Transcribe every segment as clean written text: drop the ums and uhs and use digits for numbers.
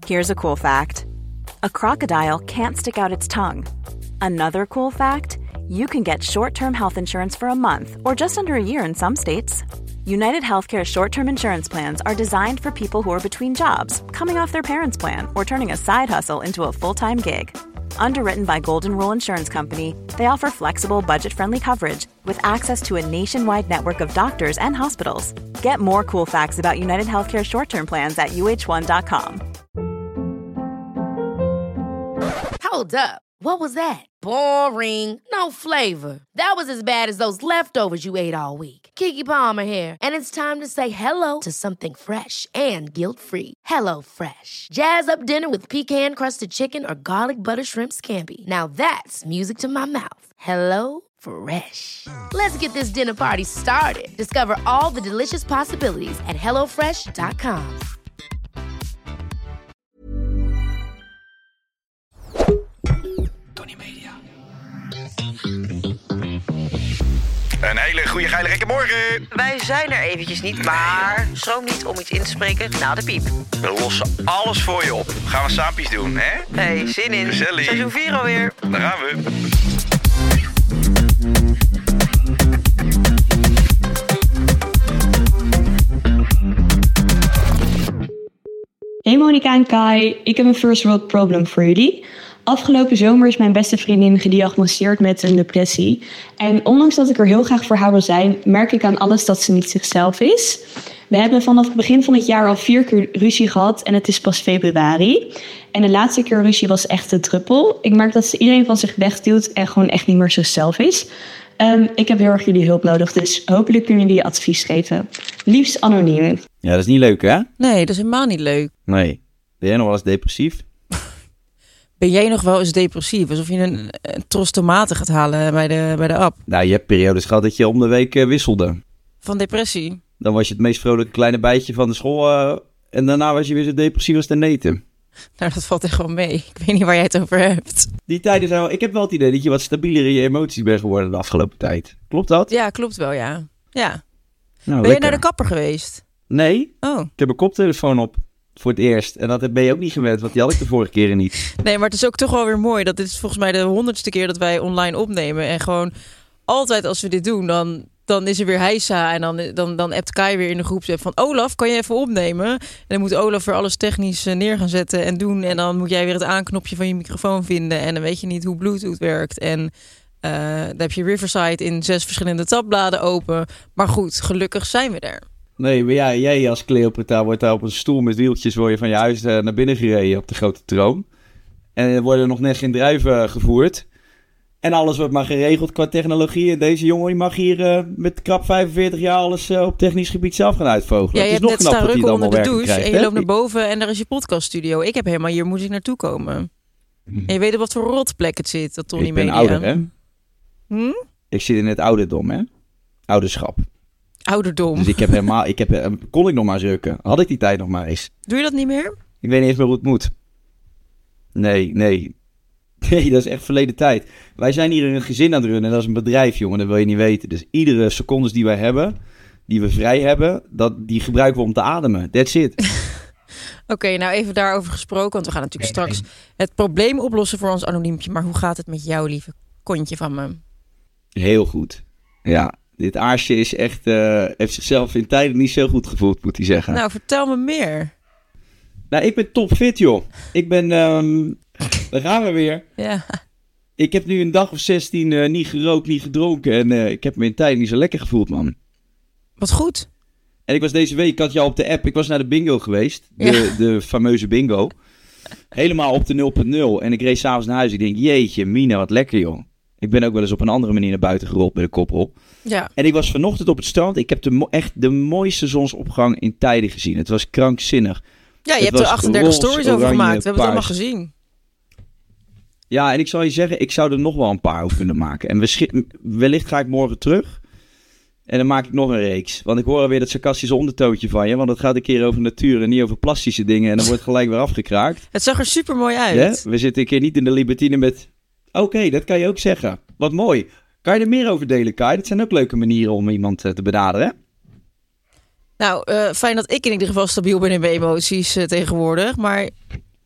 Here's a cool fact. A crocodile can't stick out its tongue. Another cool fact, you can get short-term health insurance for a month or just under a year in some states. United Healthcare short-term insurance plans are designed for people who are between jobs, coming off their parents' plan, or turning a side hustle into a full-time gig. Underwritten by Golden Rule Insurance Company, they offer flexible, budget-friendly coverage with access to a nationwide network of doctors and hospitals. Get more cool facts about United Healthcare short-term plans at uh1.com. Hold up. What was that? Boring. No flavor. That was as bad as those leftovers you ate all week. Keke Palmer here, and it's time to say hello to something fresh and guilt-free. Hello Fresh. Jazz up dinner with pecan-crusted chicken or garlic butter shrimp scampi. Now that's music to my mouth. Hello Fresh. Let's get this dinner party started. Discover all the delicious possibilities at hellofresh.com. Tony Media. Een hele goede geile morgen. Wij zijn er eventjes niet, maar schroom niet om iets in te spreken na de piep. We lossen alles voor je op. Gaan we saampjes doen, hè? Hey, zin in. Gezellig. Seizoen 4 alweer. Daar gaan we. Hey Monica en Kai, ik heb een first world problem voor jullie. Afgelopen zomer is mijn beste vriendin gediagnosticeerd met een depressie. En ondanks dat ik er heel graag voor haar wil zijn, merk ik aan alles dat ze niet zichzelf is. We hebben vanaf het begin van het jaar al 4 keer ruzie gehad en het is pas februari. En de laatste keer ruzie was echt een druppel. Ik merk dat ze iedereen van zich wegduwt en gewoon echt niet meer zichzelf is. Ik heb heel erg jullie hulp nodig, dus hopelijk kunnen jullie advies geven. Liefst anoniem. Ja, dat is niet leuk, hè? Nee, dat is helemaal niet leuk. Nee. Ben jij nog wel eens depressief? Ben jij nog wel eens depressief? Alsof je een tros tomaten gaat halen bij de app. Nou, je hebt periodes gehad dat je om de week wisselde. Van depressie? Dan was je het meest vrolijke kleine bijtje van de school. En daarna was je weer zo depressief als de neten. Nou, dat valt echt wel mee. Ik weet niet waar jij het over hebt. Die tijden zijn wel... Ik heb wel het idee dat je wat stabieler in je emoties bent geworden de afgelopen tijd. Klopt dat? Ja, klopt wel, ja. Nou, ben lekker. je naar de kapper geweest? Nee. Oh. Ik heb een koptelefoon op. Voor het eerst. En dat ben je ook niet gewend, want die had ik de vorige keren niet. Nee, maar het is ook toch wel weer mooi. Dat dit is volgens mij de 100ste keer dat wij online opnemen. En gewoon altijd als we dit doen, dan is er weer heisa. En dan appt Kai weer in de groep van Olaf, kan je even opnemen? En dan moet Olaf weer alles technisch neer gaan zetten en doen. En dan moet jij weer het aanknopje van je microfoon vinden. En dan weet je niet hoe Bluetooth werkt. En dan heb je Riverside in 6 verschillende tabbladen open. Maar goed, gelukkig zijn we er. Nee, maar ja, jij als Cleopatra wordt daar op een stoel met wieltjes word je van je huis naar binnen gereden op de grote troon. En er worden nog net geen druiven gevoerd. En alles wordt maar geregeld qua technologie. En deze jongen die mag hier met krap 45 jaar alles op technisch gebied zelf gaan uitvogelen. Ja, je het is hebt nog net knap dat staan hij dan rukken onder wel de werk douche krijgt, en je hè? loopt naar boven en daar is je podcaststudio. Ik heb helemaal hier moet ik naartoe komen. En je weet op wat voor rotplek het zit, dat Tony Ik ben Media. ouder, hè? Ik zit in het ouderdom, hè? Ouderschap. Ouderdom. Dus kon ik nog maar eens rukken. Had ik die tijd nog maar eens. Doe je dat niet meer? Ik weet niet eens meer hoe het moet. Nee, dat is echt verleden tijd. Wij zijn hier een gezin aan het runnen en dat is een bedrijf, jongen. Dat wil je niet weten. Dus iedere secondes die wij hebben, die we vrij hebben, die gebruiken we om te ademen. That's it. Oké, nou even daarover gesproken, want we gaan natuurlijk straks het probleem oplossen voor ons anoniempje. Maar hoe gaat het met jou, lieve kontje van me? Heel goed. Ja, dit aarsje is echt, heeft zichzelf in tijden niet zo goed gevoeld, moet hij zeggen. Nou, vertel me meer. Nou, ik ben topfit, joh. Ik ben, daar gaan we weer. Ja. Ik heb nu een dag of 16 niet gerookt, niet gedronken. En ik heb me in tijden niet zo lekker gevoeld, man. Wat goed. En ik was deze week, ik had jou op de app, ik was naar de bingo geweest. De fameuze bingo. Helemaal op de 0.0. En ik reed s'avonds naar huis. Ik denk, jeetje, Mina, wat lekker, joh. Ik ben ook wel eens op een andere manier naar buiten gerold bij de koprol. Ja. En ik was vanochtend op het strand. Ik heb echt de mooiste zonsopgang in tijden gezien. Het was krankzinnig. Ja, je hebt er 38 stories over gemaakt. We hebben het allemaal gezien. Ja, en ik zal je zeggen, ik zou er nog wel een paar over kunnen maken. En wellicht ga ik morgen terug. En dan maak ik nog een reeks. Want ik hoor alweer dat sarcastische ondertoontje van je. Want het gaat een keer over natuur en niet over plastische dingen. En dan wordt gelijk weer afgekraakt. Het zag er super mooi uit. Ja? We zitten een keer niet in de libertine met... Oké, dat kan je ook zeggen. Wat mooi. Kan je er meer over delen, Kai? Dat zijn ook leuke manieren om iemand te benaderen, hè? Nou, fijn dat ik in ieder geval stabiel ben in mijn emoties tegenwoordig. Maar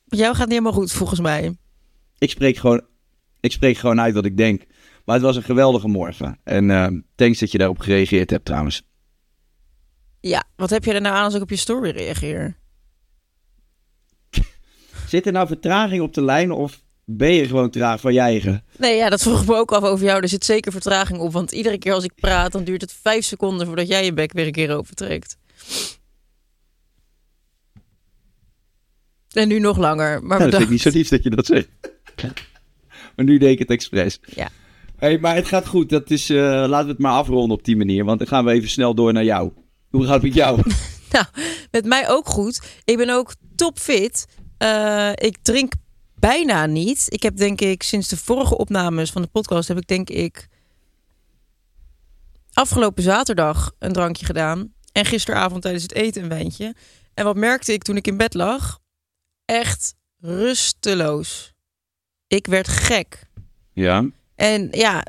jou gaat niet helemaal goed, volgens mij. Ik spreek gewoon uit wat ik denk. Maar het was een geweldige morgen. En thanks dat je daarop gereageerd hebt trouwens. Ja, wat heb je er nou aan als ik op je story reageer? Zit er nou vertraging op de lijn of ben je gewoon traag van je eigen? Nee, ja, dat vroeg ik me ook af over jou. Er zit zeker vertraging op. Want iedere keer als ik praat, dan duurt het 5 seconden voordat jij je bek weer een keer overtrekt. En nu nog langer. Maar dat vind ik niet zo lief dat je dat zegt. Maar nu deed ik het expres. Ja. Hey, maar het gaat goed. Dat is, laten we het maar afronden op die manier. Want dan gaan we even snel door naar jou. Hoe gaat het met jou? Nou, met mij ook goed. Ik ben ook topfit. Ik drink bijna niet. Ik heb denk ik sinds de vorige opnames van de podcast... heb ik denk ik afgelopen zaterdag een drankje gedaan. En gisteravond tijdens het eten een wijntje. En wat merkte ik toen ik in bed lag? Echt rusteloos. Ik werd gek. Ja. En ja,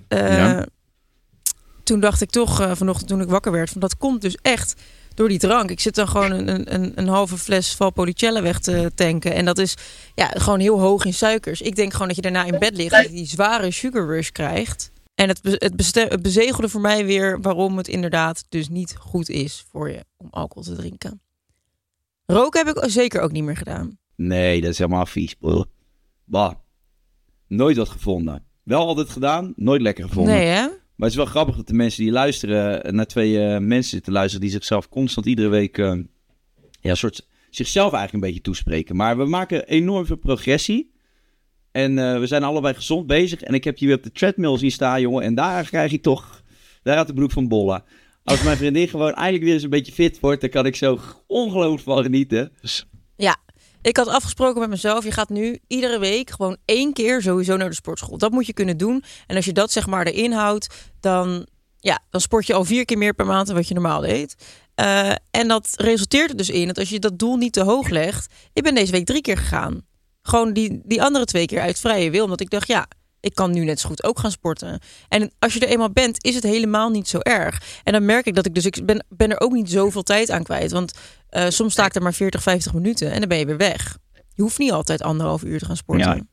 toen dacht ik toch vanochtend toen ik wakker werd... van dat komt dus echt door die drank. Ik zit dan gewoon een halve fles Valpolicella weg te tanken. En dat is gewoon heel hoog in suikers. Ik denk gewoon dat je daarna in bed ligt... en die zware sugar rush krijgt. En het bezegelde voor mij weer... waarom het inderdaad dus niet goed is voor je om alcohol te drinken. Roken heb ik zeker ook niet meer gedaan. Nee, dat is helemaal vies. Bah. Nooit wat gevonden. Wel altijd gedaan, nooit lekker gevonden. Nee, hè? Maar het is wel grappig dat de mensen die luisteren... naar 2 mensen zitten luisteren... die zichzelf constant iedere week... zichzelf eigenlijk een beetje toespreken. Maar we maken enorm veel progressie. En we zijn allebei gezond bezig. En ik heb je weer op de treadmill zien staan, jongen. En daar krijg ik toch... daar gaat de broek van bollen. Als mijn vriendin gewoon eindelijk weer eens een beetje fit wordt... dan kan ik zo ongelooflijk van genieten. Dus... Ja, ik had afgesproken met mezelf... je gaat nu iedere week gewoon 1 keer sowieso naar de sportschool. Dat moet je kunnen doen. En als je dat zeg maar erin houdt... dan sport je al 4 keer meer per maand dan wat je normaal deed. En dat resulteert er dus in dat als je dat doel niet te hoog legt... Ik ben deze week 3 keer gegaan. Gewoon die andere 2 keer uit vrije wil. Omdat ik dacht, ik kan nu net zo goed ook gaan sporten. En als je er eenmaal bent, is het helemaal niet zo erg. En dan merk ik dat ik ben er ook niet zoveel tijd aan kwijt. Want soms sta ik er maar 40, 50 minuten en dan ben je weer weg. Je hoeft niet altijd 1,5 uur te gaan sporten. Ja.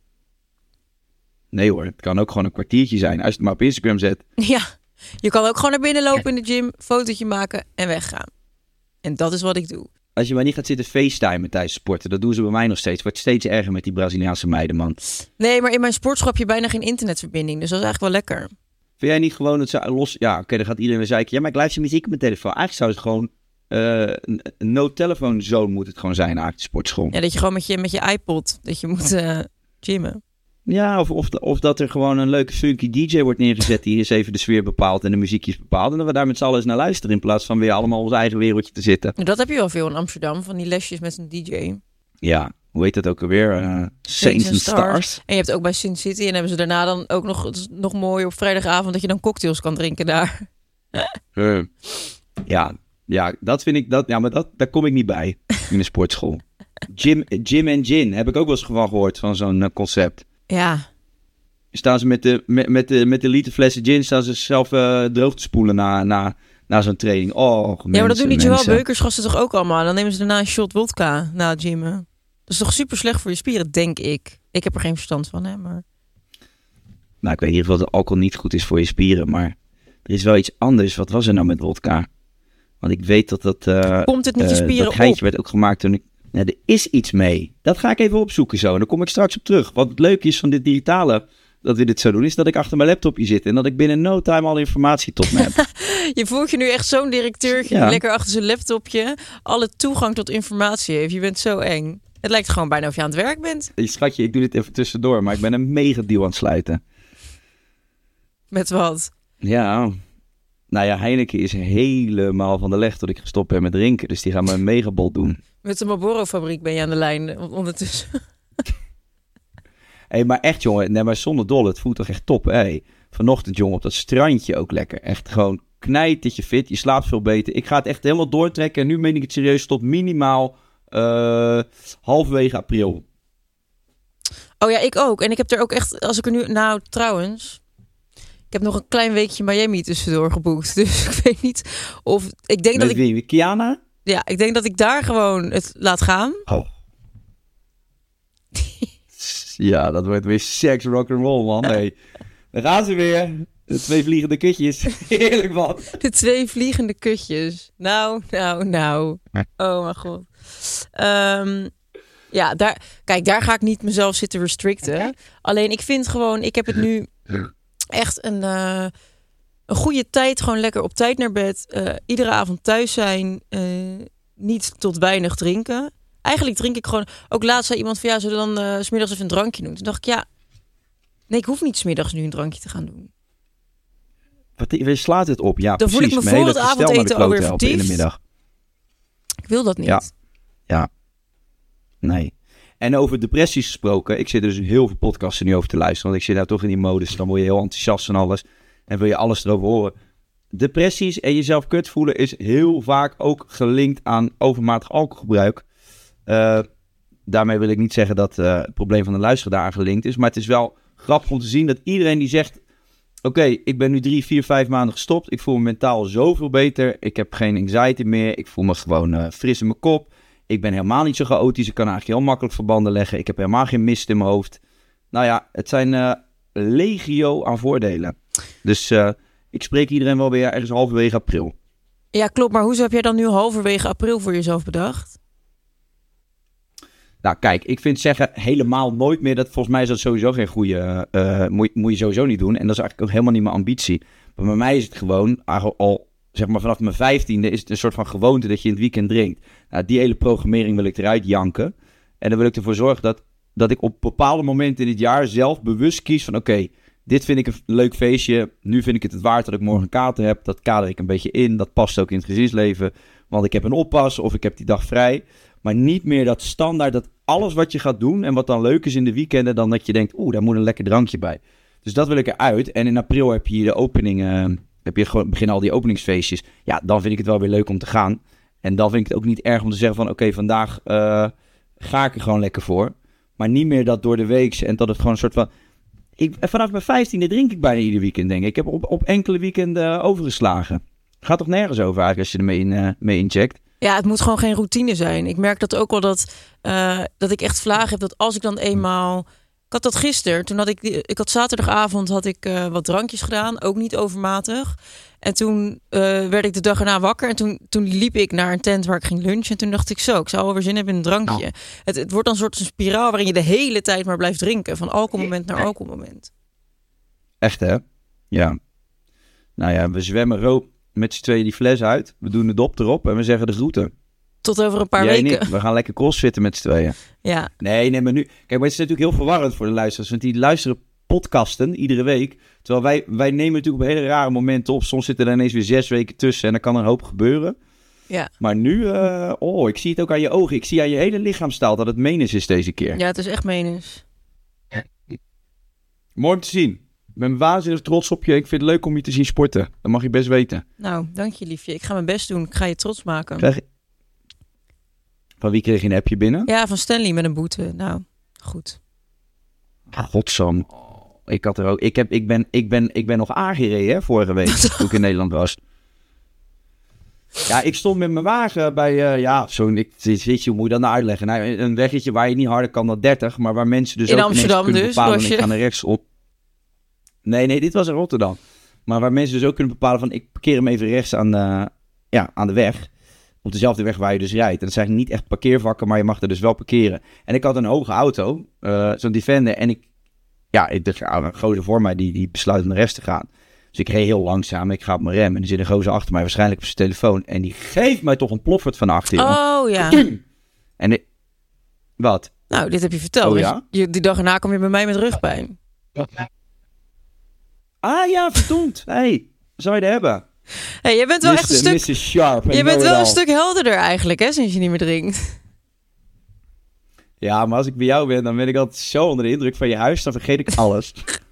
Nee hoor, het kan ook gewoon een kwartiertje zijn. Als je het maar op Instagram zet. Ja, je kan ook gewoon naar binnen lopen in de gym, fotootje maken en weggaan. En dat is wat ik doe. Als je maar niet gaat zitten facetimen tijdens sporten, dat doen ze bij mij nog steeds. Wordt steeds erger met die Braziliaanse meiden, man. Nee, maar in mijn sportschool heb je bijna geen internetverbinding. Dus dat is eigenlijk wel lekker. Vind jij niet gewoon dat ze los... Ja, oké, dan gaat iedereen weer zeiken. Ja, maar ik luister muziek op mijn telefoon. Eigenlijk zou het gewoon... een no-telephone zone moet het gewoon zijn, eigenlijk, de sportschool. Ja, dat je gewoon met je iPod, dat je moet gymmen. Ja, of dat er gewoon een leuke funky DJ wordt neergezet die eens even de sfeer bepaalt en de muziekjes bepaalt. En dat we daar met z'n allen eens naar luisteren in plaats van weer allemaal ons eigen wereldje te zitten. Dat heb je wel veel in Amsterdam, van die lesjes met een DJ. Ja, hoe heet dat ook alweer? Saints and Stars. En je hebt ook bij Sin City en hebben ze daarna dan ook nog mooi op vrijdagavond dat je dan cocktails kan drinken daar. Ja, dat vind ik, daar kom ik niet bij in de sportschool. Gym en gin, heb ik ook wel eens van gehoord van zo'n concept. Ja. Staan ze met de liter flessen gin, staan ze zelf droog te spoelen na zo'n training. Oh, ja, maar dat doen die Joël Beukersgasten toch ook allemaal? Dan nemen ze daarna een shot wodka na het gymmen. Dat is toch super slecht voor je spieren, denk ik. Ik heb er geen verstand van, hè, maar... Nou, ik weet in ieder geval dat alcohol niet goed is voor je spieren, maar er is wel iets anders. Wat was er nou met wodka? Want ik weet dat Pompt het niet je spieren dat geintje op? werd ook gemaakt toen ik... Ja, er is iets mee. Dat ga ik even opzoeken zo. En dan kom ik straks op terug. Wat het leuke is van dit digitale, dat we dit zo doen, is dat ik achter mijn laptopje zit. En dat ik binnen no time al informatie tot me heb. Je voelt je nu echt zo'n directeurtje die lekker achter zijn laptopje alle toegang tot informatie heeft. Je bent zo eng. Het lijkt gewoon bijna of je aan het werk bent. Schatje, ik doe dit even tussendoor, maar ik ben een mega deal aan het sluiten. Met wat? Ja, nou ja, Heineken is helemaal van de leg tot ik gestopt ben met drinken. Dus die gaan me een megabol doen. Met de Marlboro-fabriek ben je aan de lijn ondertussen. Hé, maar echt jongen, nee, maar zonder dolle, het voelt toch echt top. Hey, vanochtend jongen, op dat strandje ook lekker. Echt gewoon knijtertje fit, je slaapt veel beter. Ik ga het echt helemaal doortrekken en nu meen ik het serieus tot minimaal halverwege april. Oh ja, ik ook. En ik heb er ook echt, als ik er nu... Nou, trouwens... Ik heb nog een klein weekje Miami tussendoor geboekt. Dus ik weet niet of... Ik denk met wie? Kiana? Ja, ik denk dat ik daar gewoon het laat gaan. Oh. Ja, dat wordt weer seks, rock'n'roll, man. Nee. Dan gaan ze weer. De 2 vliegende kutjes. Heerlijk, man. De 2 vliegende kutjes. Nou. Oh, mijn god. Ja, daar ga ik niet mezelf zitten restricten. Alleen, ik vind gewoon... Ik heb het nu echt een goede tijd. Gewoon lekker op tijd naar bed. Iedere avond thuis zijn. Niet tot weinig drinken. Eigenlijk drink ik gewoon... Ook laatst zei iemand van... Ja, zullen we dan 's middags even een drankje doen? Toen dacht ik, ja... Nee, ik hoef niet 's middags nu een drankje te gaan doen. Je slaat het op, ja, dan precies. Dan voel ik me voor het avondeten alweer vertiefd. In de middag. Ik wil dat niet. Ja. Nee. En over depressies gesproken. Ik zit er dus heel veel podcasts nu over te luisteren. Want ik zit nou toch in die modus. Dan word je heel enthousiast van alles. En wil je alles erover horen. Depressies en jezelf kut voelen is heel vaak ook gelinkt aan overmatig alcoholgebruik. Daarmee wil ik niet zeggen dat het probleem van de luisteraar daar gelinkt is. Maar het is wel grappig om te zien dat iedereen die zegt... Oké, ik ben nu 3, 4, 5 maanden gestopt. Ik voel me mentaal zoveel beter. Ik heb geen anxiety meer. Ik voel me gewoon fris in mijn kop. Ik ben helemaal niet zo chaotisch. Ik kan eigenlijk heel makkelijk verbanden leggen. Ik heb helemaal geen mist in mijn hoofd. Nou ja, het zijn legio aan voordelen. Dus ik spreek iedereen wel weer ergens halverwege april. Ja, klopt. Maar hoezo heb jij dan nu halverwege april voor jezelf bedacht? Nou kijk, ik vind zeggen helemaal nooit meer... Volgens mij is dat sowieso geen goede... moet je sowieso niet doen. En dat is eigenlijk ook helemaal niet mijn ambitie. Maar bij mij is het gewoon al... Zeg maar vanaf mijn 15e is het een soort van gewoonte dat je in het weekend drinkt. Nou, die hele programmering wil ik eruit janken. En dan wil ik ervoor zorgen dat ik op bepaalde momenten in het jaar zelf bewust kies van... Oké, dit vind ik een leuk feestje. Nu vind ik het waard dat ik morgen een kater heb. Dat kader ik een beetje in. Dat past ook in het gezinsleven. Want ik heb een oppas of ik heb die dag vrij. Maar niet meer dat standaard, dat alles wat je gaat doen... en wat dan leuk is in de weekenden, dan dat je denkt... daar moet een lekker drankje bij. Dus dat wil ik eruit. En in april heb je hier de opening... heb je gewoon beginnen al die openingsfeestjes. Ja, dan vind ik het wel weer leuk om te gaan. En dan vind ik het ook niet erg om te zeggen van... Oké, vandaag ga ik er gewoon lekker voor. Maar niet meer dat door de week. En dat het gewoon een soort van... Vanaf mijn 15e drink ik bijna ieder weekend, denk ik. Ik heb op enkele weekenden overgeslagen. Gaat toch nergens over eigenlijk als je ermee mee incheckt? Ja, het moet gewoon geen routine zijn. Ik merk dat ook wel dat ik echt vlagen heb dat als ik dan eenmaal... Ik had dat gisteren. Toen had ik had zaterdagavond wat drankjes gedaan. Ook niet overmatig. En toen werd ik de dag erna wakker. En toen liep ik naar een tent waar ik ging lunchen. En toen dacht ik zo, ik zou wel weer zin hebben in een drankje. Nou. Het wordt dan een soort spiraal waarin je de hele tijd maar blijft drinken. Van alcoholmoment naar alcoholmoment. Echt hè? Ja. Nou ja, we zwemmen met z'n tweeën die fles uit. We doen de dop erop en we zeggen de groeten. Tot over een paar weken. Niet. We gaan lekker crossfitten met z'n tweeën. Ja. Nee, maar nu... Kijk, maar het is natuurlijk heel verwarrend voor de luisteraars. Want die luisteren podcasten iedere week. Terwijl wij nemen natuurlijk op hele rare momenten op. Soms zitten er ineens weer 6 weken tussen en dan kan er een hoop gebeuren. Ja. Maar nu... ik zie het ook aan je ogen. Ik zie aan je hele lichaamstaal dat het menens is deze keer. Ja, het is echt menens. Mooi om te zien. Ik ben waanzinnig trots op je. Ik vind het leuk om je te zien sporten. Dat mag je best weten. Nou, dank je liefje. Ik ga mijn best doen. Ik ga je trots maken. Van wie kreeg je een appje binnen? Ja, van Stanley met een boete. Nou, goed. Godsam. Ik had er ook. Ik ben nog aangereden hè, vorige week toen ik in Nederland was. Ja, ik stond met mijn wagen bij hoe moet je dat nou uitleggen? Nou, een weggetje waar je niet harder kan dan 30, maar waar mensen dus in ook Amsterdam kunnen dus, bepalen. Ik ga naar rechts op. Nee, dit was in Rotterdam. Maar waar mensen dus ook kunnen bepalen van ik parkeer hem even rechts aan de weg. Op dezelfde weg waar je dus rijdt. En dat zijn niet echt parkeervakken, maar je mag er dus wel parkeren. En ik had een hoge auto, zo'n Defender. En een gozer voor mij die besluit om naar rechts te gaan. Dus ik reed heel langzaam. Ik ga op mijn rem. En er zit een gozer achter mij, waarschijnlijk op zijn telefoon. En die geeft mij toch een ploffert van achter. Oh ja. En wat? Nou, dit heb je verteld. Oh, ja? Die dag erna kom je bij mij met rugpijn. Ah ja, verdomd. Hey, zou je er hebben? Hey, jij bent wel echt een stuk... Sharp, je bent wel een stuk helderder eigenlijk, hè, sinds je niet meer drinkt. Ja, maar als ik bij jou ben, dan ben ik altijd zo onder de indruk van je huis. Dan vergeet ik alles.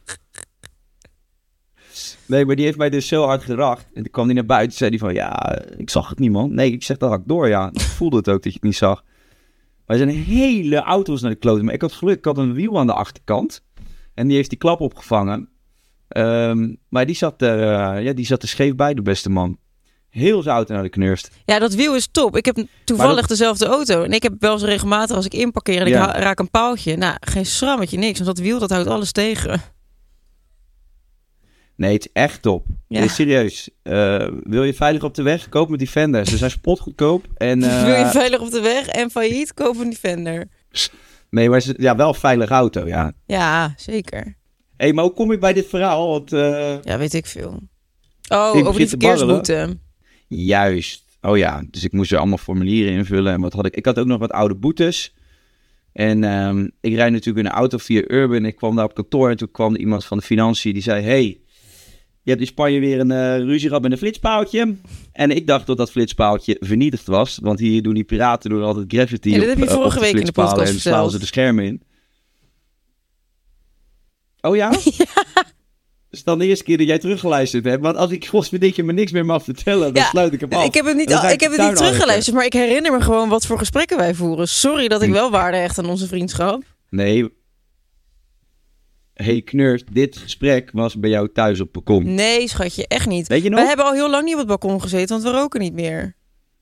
Nee, maar die heeft mij dus zo hard geracht. En toen kwam hij naar buiten en zei hij van... Ja, ik zag het niet, man. Nee, ik zeg dat hak door, ja. Ik voelde het ook dat je het niet zag. Maar er zijn hele auto's naar de kloten. Maar ik had geluk, ik had een wiel aan de achterkant. En die heeft die klap opgevangen. Maar die zat er scheef bij, de beste man. Heel zijn auto naar de knurst. Ja, dat wiel is top. Ik heb toevallig dezelfde auto. En ik heb wel eens regelmatig als ik inparkeer en ik raak een paaltje. Nou, geen schrammetje, niks. Want dat wiel, dat houdt alles tegen. Nee, het is echt top. Ja. Nee, serieus. Wil je veilig op de weg? Koop een Defender. Ze zijn spotgoedkoop. En, wil je veilig op de weg en failliet? Koop een Defender. Nee, maar wel een veilige auto, ja. Ja, zeker. Hé, maar hoe kom je bij dit verhaal? Want, ja, weet ik veel. Oh, over die verkeersboete. Juist. Oh ja, dus ik moest er allemaal formulieren invullen. En wat had ik? Ik had ook nog wat oude boetes. En ik rijd natuurlijk in een auto via Urban. Ik kwam daar op kantoor en toen kwam er iemand van de financiën die zei... Hey, je hebt in Spanje weer een ruzie gehad met een flitspaaltje. En ik dacht dat flitspaaltje vernietigd was. Want hier doen die piraten altijd graffiti dat heb je vorige week in de podcast en slaan ze de schermen in. Oh ja? Ja. Dus dan de eerste keer dat jij teruggeluisterd hebt. Want als ik godverdikke me niks meer mag vertellen, dan sluit ik hem af. Ik heb het niet teruggeluisterd, maar ik herinner me gewoon wat voor gesprekken wij voeren. Sorry dat ik wel waarde hecht aan onze vriendschap. Nee. Hey Knurs, dit gesprek was bij jou thuis op het balkon. Nee, schatje, echt niet. Weet je nog? Wij hebben al heel lang niet op het balkon gezeten, want we roken niet meer.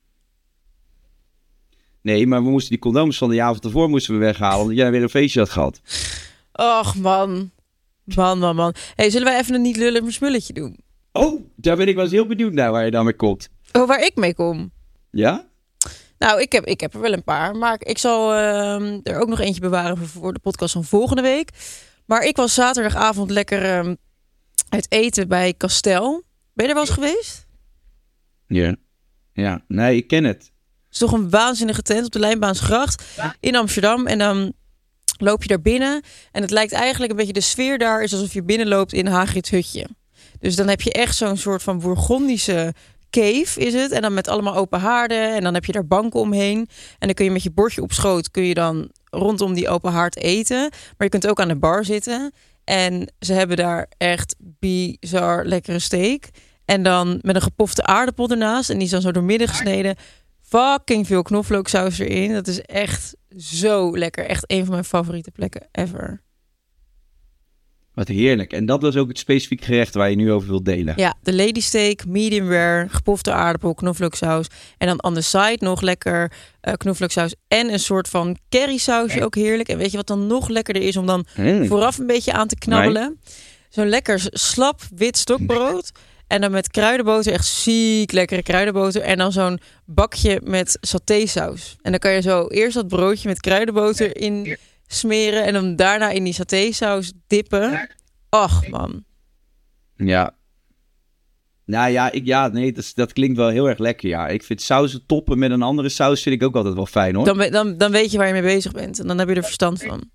Nee, maar we moesten die condooms van de avond ervoor weghalen, omdat jij weer een feestje had gehad. Och, man. Man. Hey, zullen wij even een niet lullen maar smulletje doen? Oh, daar ben ik wel eens heel benieuwd naar waar je dan mee komt. Oh, waar ik mee kom? Ja? Nou, ik heb er wel een paar, maar ik zal er ook nog eentje bewaren voor de podcast van volgende week. Maar ik was zaterdagavond lekker uit eten bij Castel. Ben je er wel eens geweest? Ja. Nee, ik ken het. Het is toch een waanzinnige tent op de Lijnbaansgracht in Amsterdam. En dan loop je daar binnen. En het lijkt eigenlijk een beetje, de sfeer daar is alsof je binnenloopt in Hagrid's hutje. Dus dan heb je echt zo'n soort van Bourgondische cave is het. En dan met allemaal open haarden. En dan heb je daar banken omheen. En dan kun je met je bordje op schoot, kun je dan rondom die open haard eten. Maar je kunt ook aan de bar zitten. En ze hebben daar echt bizar lekkere steak. En dan met een gepofte aardappel ernaast. En die is dan zo doormidden gesneden. Fucking veel knoflooksaus erin. Dat is echt zo lekker. Echt een van mijn favoriete plekken ever. Wat heerlijk. En dat was ook het specifieke gerecht waar je nu over wilt delen. Ja, de lady steak, medium rare, gepofte aardappel, knoflooksaus. En dan on the side nog lekker knoflooksaus en een soort van currysausje, ook heerlijk. En weet je wat dan nog lekkerder is om dan vooraf een beetje aan te knabbelen? Nee. Zo'n lekker slap wit stokbrood. En dan met kruidenboter, echt ziek lekkere kruidenboter. En dan zo'n bakje met satésaus. En dan kan je zo eerst dat broodje met kruidenboter in smeren. En dan daarna in die satésaus dippen. Och, man. Ja. Nou ja, dat klinkt wel heel erg lekker, ja. Ik vind sausen toppen met een andere saus vind ik ook altijd wel fijn, hoor. Dan weet je waar je mee bezig bent. En dan heb je er verstand van.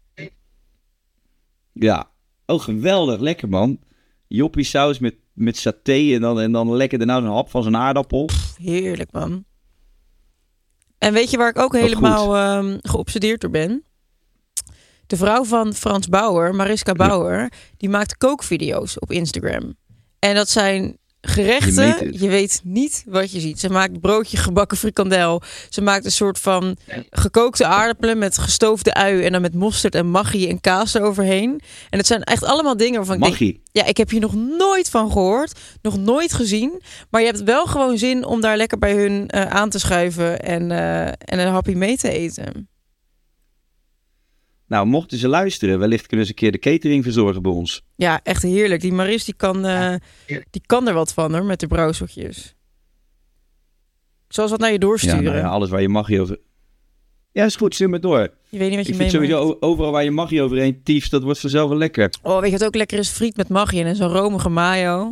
Ja. Oh, geweldig. Lekker, man. Joppie saus met saté en dan lekker daarna zo'n hap van zo'n aardappel. Pff, heerlijk, man. En weet je waar ik ook helemaal geobsedeerd door ben? De vrouw van Frans Bauer, Mariska Bauer, die maakt kookvideo's op Instagram. En dat zijn gerechten, je weet niet wat je ziet. Ze maakt broodje gebakken frikandel. Ze maakt een soort van gekookte aardappelen met gestoofde ui en dan met mosterd en maggi en kaas eroverheen. En het zijn echt allemaal dingen waarvan ik denk, ja, ik heb hier nog nooit van gehoord, nog nooit gezien. Maar je hebt wel gewoon zin om daar lekker bij hun aan te schuiven en een hapje mee te eten. Nou, mochten ze luisteren, wellicht kunnen ze een keer de catering verzorgen bij ons. Ja, echt heerlijk. Die Maris, die kan er wat van, hoor, met de brouwseltjes. Zoals wat naar je doorsturen. Ja, alles waar je maggie over... Ja, is goed, stuur me door. Je weet niet wat je Ik vind sowieso overal waar je maggie overheen tiefst, dat wordt vanzelf wel lekker. Oh, weet je wat ook lekker is? Friet met maggi en zo'n romige mayo.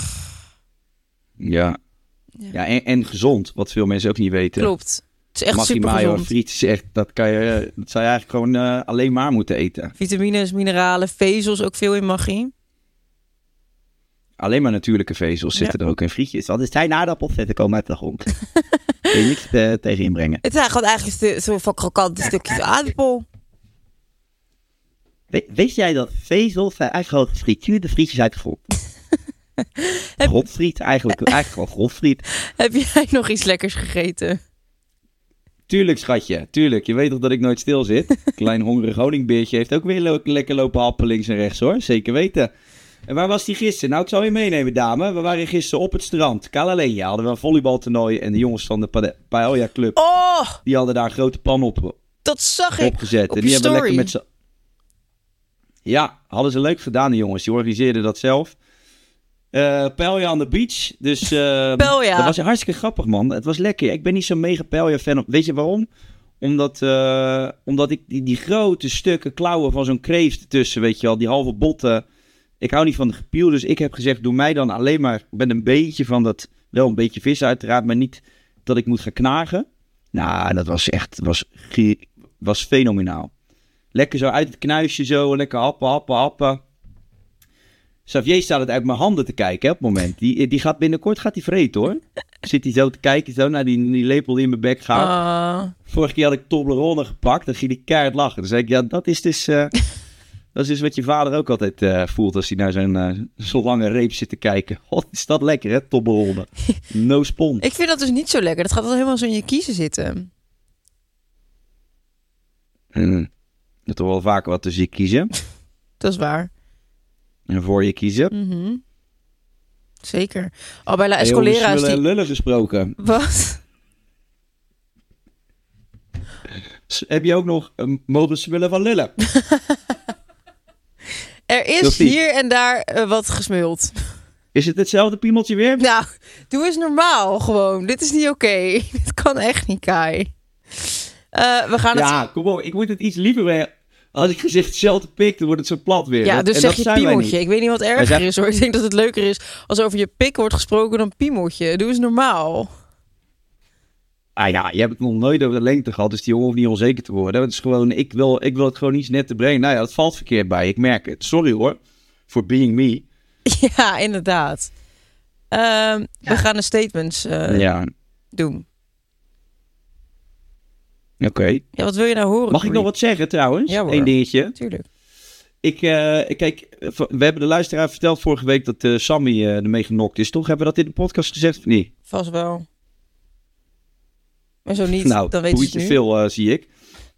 Ja, en gezond, wat veel mensen ook niet weten. Klopt. Het is echt maggi, super mayo gezond. En friet is echt, dat zou je eigenlijk gewoon alleen maar moeten eten. Vitamines, mineralen, vezels, ook veel in maggi. Alleen maar natuurlijke vezels zitten er ook in frietjes. Want het zijn aardappelvetten komen uit de grond. Kun je niks tegen inbrengen. Het zijn gewoon eigenlijk zo'n van krokante stukjes aardappel. Wist jij dat vezels zijn eigenlijk gewoon gefrituurde frietjes uit de grond? Grondfriet, eigenlijk gewoon grondfriet. Heb jij nog iets lekkers gegeten? Tuurlijk, schatje. Tuurlijk. Je weet toch dat ik nooit stil zit? Klein hongerig honingbeertje heeft ook weer lekker lopen happen links en rechts, hoor. Zeker weten. En waar was die gisteren? Nou, ik zal je meenemen, dame. We waren gisteren op het strand. Kalalenia hadden we een volleybaltoernooi. En de jongens van de Paella Club, die hadden daar een grote pan Dat zag ik opgezet. op En die je hebben story. lekker met z'n... Ja, hadden ze leuk gedaan, de jongens. Die organiseerden dat zelf. Paella on the beach. Dus Paella. dat was hartstikke grappig, man. Het was lekker. Ik ben niet zo'n mega Paella-fan. Weet je waarom? Omdat ik die grote stukken klauwen van zo'n kreeft ertussen, weet je wel, die halve botten. Ik hou niet van de gepiel, dus ik heb gezegd, doe mij dan alleen maar met een beetje van dat, wel een beetje vis uiteraard, maar niet dat ik moet gaan knagen. Nou, dat was echt, was fenomenaal. Lekker zo uit het knuisje zo, lekker happen. Xavier staat het uit mijn handen te kijken, hè, op het moment. Die gaat binnenkort vreten, hoor. Zit hij zo te kijken, zo naar die lepel die in mijn bek gaat. Vorige keer had ik Toblerone gepakt, dan ging hij keihard lachen. Dan zei ik, ja, dat is dus wat je vader ook altijd voelt als hij naar zo'n lange reep zit te kijken. God, is dat lekker, hè, Toblerone. No spon. Ik vind dat dus niet zo lekker. Dat gaat wel helemaal zo in je kiezen zitten. Je toch wel vaker wat tussen je kiezen. Dat is waar. En voor je kiezen. Mm-hmm. Zeker. Al bij La Escolera is die... lullen gesproken. Wat? Heb je ook nog mogen smullen van lullen? Er is hier en daar wat gesmuld. Is het hetzelfde piemeltje weer? Nou, doe eens normaal gewoon. Dit is niet oké. Dit kan echt niet, Kai. We gaan het... Ja, kom op. Ik moet het iets liever weer... Als ik gezegd hetzelfde pik, dan wordt het zo plat weer. Ja, dus en zeg dat je piemeltje. Ik weet niet wat erger is, hoor. Ik denk dat het leuker is als over je pik wordt gesproken dan piemeltje. Doe eens normaal. Ah ja, je hebt het nog nooit over de lengte gehad, dus die jongen hoeft niet onzeker te worden. Het is gewoon, ik wil het gewoon iets net te brengen. Nou ja, dat valt verkeerd bij. Ik merk het. Sorry hoor, for being me. Ja, inderdaad. We gaan de statements doen. Oké. Ja, wat wil je nou horen? Mag ik nog wat zeggen trouwens? Ja hoor. Eén dingetje. Tuurlijk. Kijk, we hebben de luisteraar verteld vorige week dat Sammy ermee genokt is, toch? Hebben we dat in de podcast gezegd of niet? Vast wel. Maar zo niet, nou, dan weet je het te nu. Veel zie ik.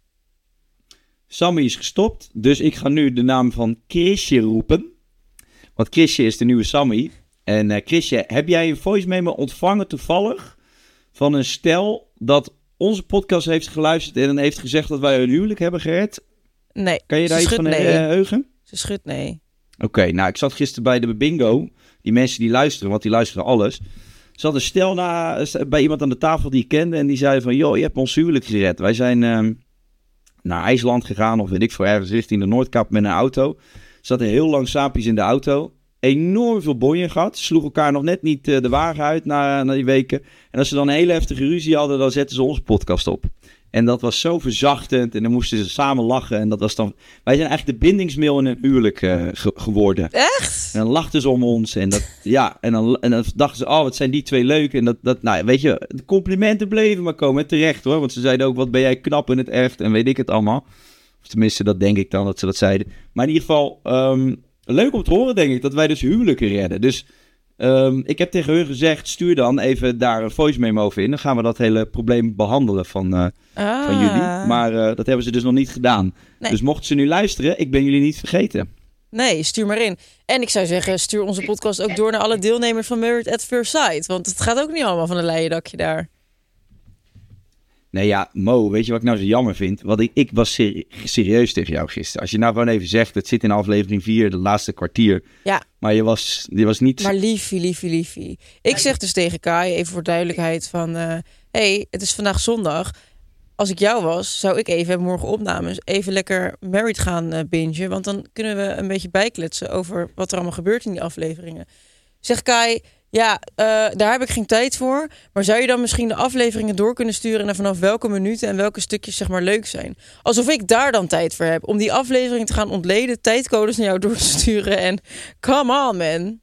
Sammy is gestopt, dus ik ga nu de naam van Chrisje roepen. Want Chrisje is de nieuwe Sammy. En Chrisje, heb jij een voice memo ontvangen toevallig van een stel dat onze podcast heeft geluisterd en heeft gezegd dat wij een huwelijk hebben gered? Nee. Kan je daar iets van heugen? Ze schudt nee. Oké, nou ik zat gisteren bij de bingo. Die mensen die luisteren, want die luisteren alles. Er zat een stel bij iemand aan de tafel die ik kende en die zei van, joh, je hebt ons huwelijk gered. Wij zijn naar IJsland gegaan of weet ik veel, ergens richting de Noordkap met een auto. Er zaten heel lang saapjes in de auto. Enorm veel bonjen gehad. Sloegen elkaar nog net niet de wagen uit na die weken. En als ze dan een hele heftige ruzie hadden, dan zetten ze onze podcast op. En dat was zo verzachtend. En dan moesten ze samen lachen. En dat was dan... Wij zijn eigenlijk de bindingsmiddel in een huwelijk geworden. Echt? En dan lachten ze om ons. En dat, ja, en dan dachten ze, wat zijn die twee leuk. En dat nou, weet je, de complimenten bleven maar komen. En terecht hoor. Want ze zeiden ook, wat ben jij knap in het echt. En weet ik het allemaal. Of tenminste, dat denk ik dan, dat ze dat zeiden. Maar in ieder geval, leuk om te horen, denk ik, dat wij dus huwelijken redden. Dus ik heb tegen hun gezegd, stuur dan even daar een voice memo over in. Dan gaan we dat hele probleem behandelen van jullie. Maar dat hebben ze dus nog niet gedaan. Nee. Dus mochten ze nu luisteren, ik ben jullie niet vergeten. Nee, stuur maar in. En ik zou zeggen, stuur onze podcast ook door naar alle deelnemers van Married at First Sight. Want het gaat ook niet allemaal van een leien dakje daar. Nee ja, Mo, weet je wat ik nou zo jammer vind? Want ik was serieus tegen jou gisteren. Als je nou gewoon even zegt, het zit in aflevering 4, de laatste kwartier. Ja. Maar je was niet... Maar liefie. Ik zeg dus tegen Kai, even voor duidelijkheid van... hey, het is vandaag zondag. Als ik jou was, zou ik even morgen opnames even lekker Married gaan bingen. Want dan kunnen we een beetje bijkletsen over wat er allemaal gebeurt in die afleveringen. Zeg Kai... Ja, daar heb ik geen tijd voor. Maar zou je dan misschien de afleveringen door kunnen sturen... en vanaf welke minuten en welke stukjes zeg maar leuk zijn? Alsof ik daar dan tijd voor heb. Om die aflevering te gaan ontleden, tijdcodes naar jou door te sturen. En come on, man.